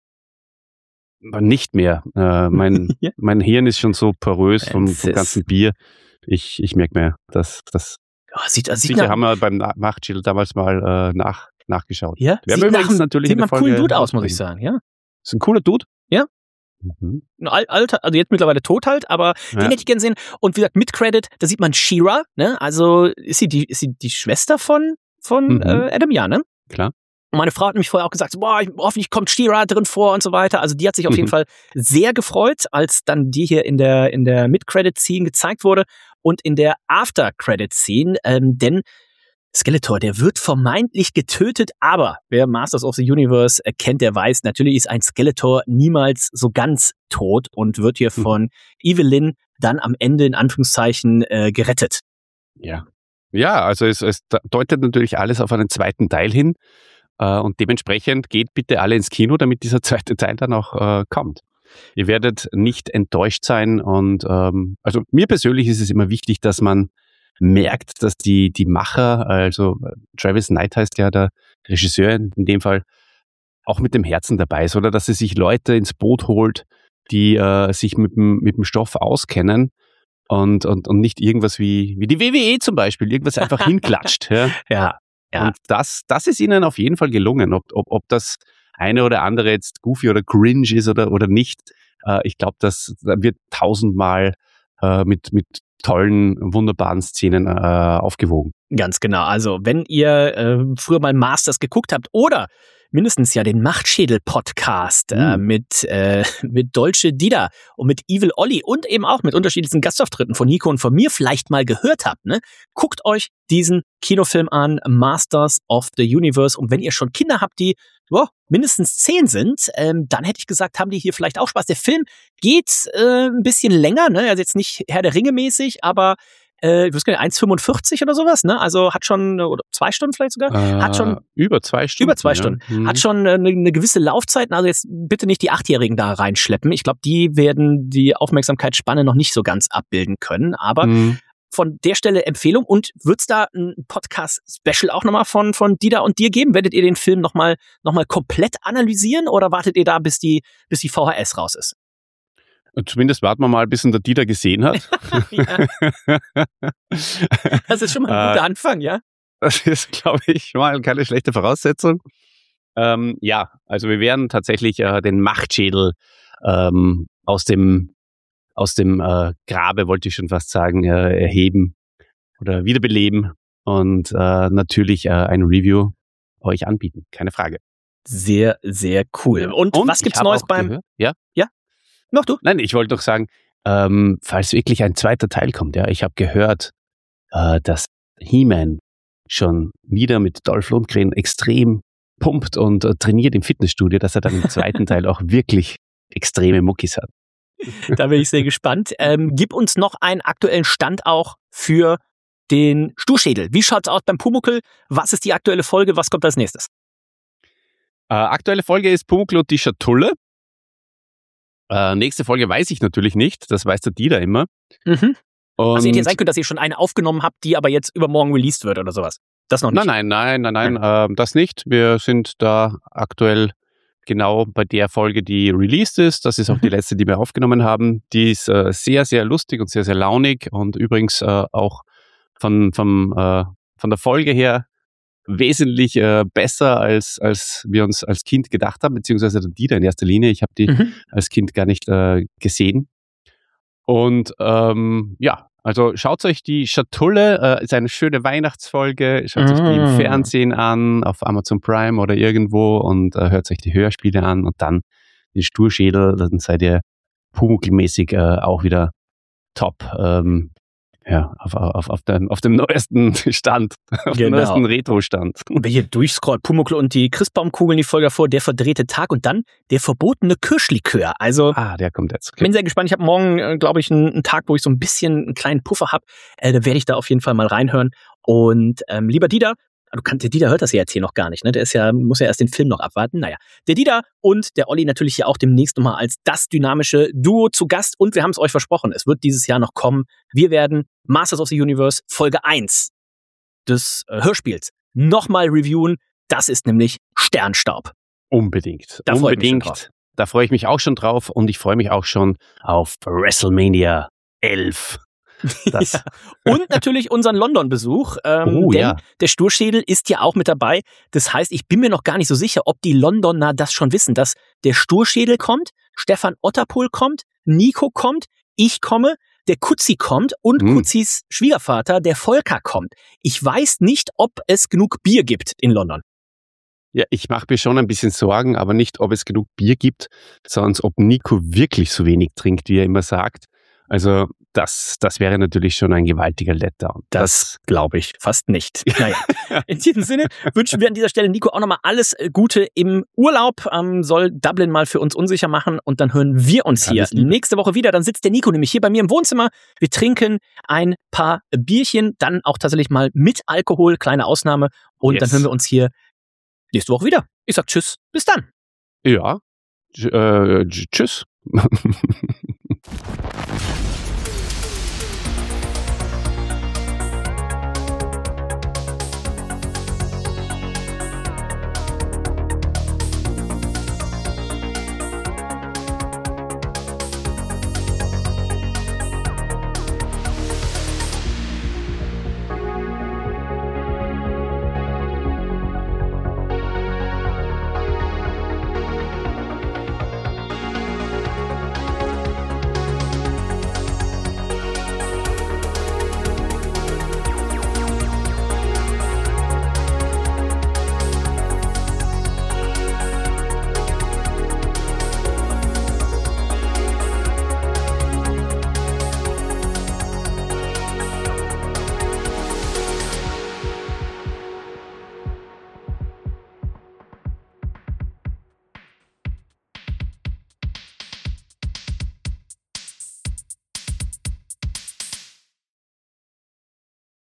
Nicht mehr. Äh, mein, Ja. mein Hirn ist schon so porös vom, vom Francis. ganzen Bier. Ich, ich merke mir, dass das Oh, sieht, sieht sicher nach, haben wir beim Na- Machtschild damals mal äh, nach, nachgeschaut. ja, Wir haben sieht nach, übrigens natürlich sieht eine nach einem coolen Folge Dude aus, muss ich rausbringen. sagen. Ja. Ist ein cooler Dude. Ja. Mhm. Ein Al- alter, also jetzt mittlerweile tot halt, aber Ja. den hätte ich gern sehen. Und wie gesagt, mit Credit, da sieht man She-Ra, ne? Also ist sie die, ist sie die Schwester von, von Mhm. äh, Adam, ja, ne? Klar. Und meine Frau hat mich vorher auch gesagt, boah, ich, hoffentlich kommt She-Ra drin vor und so weiter. Also die hat sich auf jeden Mhm. Fall sehr gefreut, als dann die hier in der, in der Mid-Credit-Scene gezeigt wurde und in der After-Credit-Scene, ähm, denn Skeletor, der wird vermeintlich getötet, aber wer Masters of the Universe kennt, der weiß, natürlich ist ein Skeletor niemals so ganz tot und wird hier Hm. von Evelyn dann am Ende in Anführungszeichen äh, gerettet. Ja. Ja, also es, es deutet natürlich alles auf einen zweiten Teil hin. Äh, und dementsprechend geht bitte alle ins Kino, damit dieser zweite Teil dann auch äh, kommt. Ihr werdet nicht enttäuscht sein. Und ähm, also mir persönlich ist es immer wichtig, dass man merkt, dass die, die Macher, also Travis Knight heißt ja der Regisseur in dem Fall, auch mit dem Herzen dabei ist, oder dass er sich Leute ins Boot holt, die äh, sich mit dem, mit dem Stoff auskennen und, und, und nicht irgendwas wie, wie die W W E zum Beispiel, irgendwas einfach hinklatscht. Ja. Ja, ja. Und das, das ist ihnen auf jeden Fall gelungen. Ob, ob, ob das eine oder andere jetzt goofy oder cringe ist oder, oder nicht, äh, ich glaube, das wird tausendmal äh, mit, mit tollen, wunderbaren Szenen äh, aufgewogen. Ganz genau. Also, wenn ihr äh, früher mal Masters geguckt habt oder mindestens ja den Machtschädel-Podcast äh, Mhm. mit, äh, mit Dolce Dida und mit Evil Olli und eben auch mit unterschiedlichen Gastauftritten von Nico und von mir vielleicht mal gehört habt, ne? Guckt euch diesen Kinofilm an, Masters of the Universe. Und wenn ihr schon Kinder habt, die oh, mindestens zehn sind, ähm, dann hätte ich gesagt, haben die hier vielleicht auch Spaß. Der Film geht äh, ein bisschen länger, ne? Also jetzt nicht Herr der Ringe mäßig, aber äh, ich weiß gar nicht, eins fünfundvierzig oder sowas, ne? Also hat schon, oder zwei Stunden vielleicht sogar, hat schon Äh, über zwei Stunden. über zwei ja. Stunden. Mhm. Hat schon eine, eine gewisse Laufzeit. Also jetzt bitte nicht die Achtjährigen da reinschleppen. Ich glaube, die werden die Aufmerksamkeitsspanne noch nicht so ganz abbilden können. Aber Mhm. von der Stelle Empfehlung. Und wird's da ein Podcast-Special auch nochmal von, von Dida und dir geben? Werdet ihr den Film nochmal noch mal komplett analysieren oder wartet ihr da, bis die, bis die V H S raus ist? Zumindest warten wir mal, bis ihn der Dieter gesehen hat. Ja, das ist schon mal ein Äh, guter Anfang, ja? Das ist, glaube ich, mal keine schlechte Voraussetzung. Ähm, ja, also wir werden tatsächlich äh, den Machtschädel ähm, aus dem, aus dem äh, Grabe, wollte ich schon fast sagen, äh, erheben oder wiederbeleben und äh, natürlich äh, ein Review euch anbieten. Keine Frage. Sehr, sehr cool. Und, was ich gibt's habe Neues auch beim... gehört- Ja? Noch du? Nein, ich wollte doch sagen, ähm, falls wirklich ein zweiter Teil kommt, ja, ich habe gehört, äh, dass He-Man schon wieder mit Dolph Lundgren extrem pumpt und äh, trainiert im Fitnessstudio, dass er dann im zweiten Teil auch wirklich extreme Muckis hat. Da bin ich sehr gespannt. Ähm, gib uns noch einen aktuellen Stand auch für den Sturschädel. Wie schaut's aus beim Pumuckl? Was ist die aktuelle Folge? Was kommt als nächstes? Äh, aktuelle Folge ist Pumuckl und die Schatulle. Äh, nächste Folge weiß ich natürlich nicht, das weiß der Dieter immer. Mhm. Und Also hätte ja sein können, dass ihr schon eine aufgenommen habt, die aber jetzt übermorgen released wird oder sowas. Das noch nicht. Nein, nein, nein, nein, nein, ähm, das nicht. Wir sind da aktuell genau bei der Folge, die released ist. Das ist auch Mhm. die letzte, die wir aufgenommen haben. Die ist äh, sehr, sehr lustig und sehr, sehr launig und übrigens äh, auch von, vom, äh, von der Folge her wesentlich äh, besser, als, als wir uns als Kind gedacht haben, beziehungsweise der Dieter in erster Linie. Ich habe die Mhm. als Kind gar nicht äh, gesehen. Und ähm, ja, also schaut euch die Schatulle, äh, ist eine schöne Weihnachtsfolge, schaut euch die Mm. im Fernsehen an, auf Amazon Prime oder irgendwo und äh, hört euch die Hörspiele an und dann den Sturschädel, dann seid ihr Pumuckl-mäßig äh, auch wieder top. Ähm, Ja, auf, auf, auf, dem, auf dem neuesten Stand, auf dem Genau. neuesten Retro-Stand. Und wer hier durchscrollt, Pumuckl und die Christbaumkugeln, die Folge davor, der verdrehte Tag und dann der verbotene Kirschlikör. Also, Ah, der kommt jetzt. ich bin sehr gespannt. Ich habe morgen, äh, glaube ich, einen, einen Tag, wo ich so ein bisschen einen kleinen Puffer habe. Äh, da werde ich da auf jeden Fall mal reinhören. Und ähm, lieber Dieter, du kannst, der Dieter hört das ja jetzt hier noch gar nicht, ne? Der ist ja, muss ja erst den Film noch abwarten. Naja, der Dieter und der Olli natürlich hier auch demnächst nochmal als das dynamische Duo zu Gast. Und wir haben es euch versprochen, es wird dieses Jahr noch kommen. Wir werden Masters of the Universe Folge eins des äh, Hörspiels nochmal reviewen. Das ist nämlich Sternstaub. Unbedingt. Da freue ich mich schon Unbedingt. drauf. Da freue ich mich auch schon drauf und ich freue mich auch schon auf WrestleMania elf. Das. Ja. Und natürlich unseren London-Besuch. Ähm, Oh, denn ja. der Sturschädel ist ja auch mit dabei. Das heißt, ich bin mir noch gar nicht so sicher, ob die Londoner das schon wissen, dass der Sturschädel kommt, Stefan Otterpohl kommt, Nico kommt, ich komme, der Kutzi kommt und Hm. Kutzis Schwiegervater, der Volker, kommt. Ich weiß nicht, ob es genug Bier gibt in London. Ja, ich mache mir schon ein bisschen Sorgen, aber nicht, ob es genug Bier gibt, sondern ob Nico wirklich so wenig trinkt, wie er immer sagt. Also das, das wäre natürlich schon ein gewaltiger Letdown. Das glaube ich fast nicht. Naja, in diesem Sinne wünschen wir an dieser Stelle Nico auch nochmal alles äh, Gute im Urlaub. Ähm, soll Dublin mal für uns unsicher machen und dann hören wir uns hier Alles Liebe. nächste Woche wieder. Dann sitzt der Nico nämlich hier bei mir im Wohnzimmer. Wir trinken ein paar Bierchen, dann auch tatsächlich mal mit Alkohol, kleine Ausnahme. Und Yes. dann hören wir uns hier nächste Woche wieder. Ich sag Tschüss, bis dann. Ja, Tsch- äh, tsch- tschüss.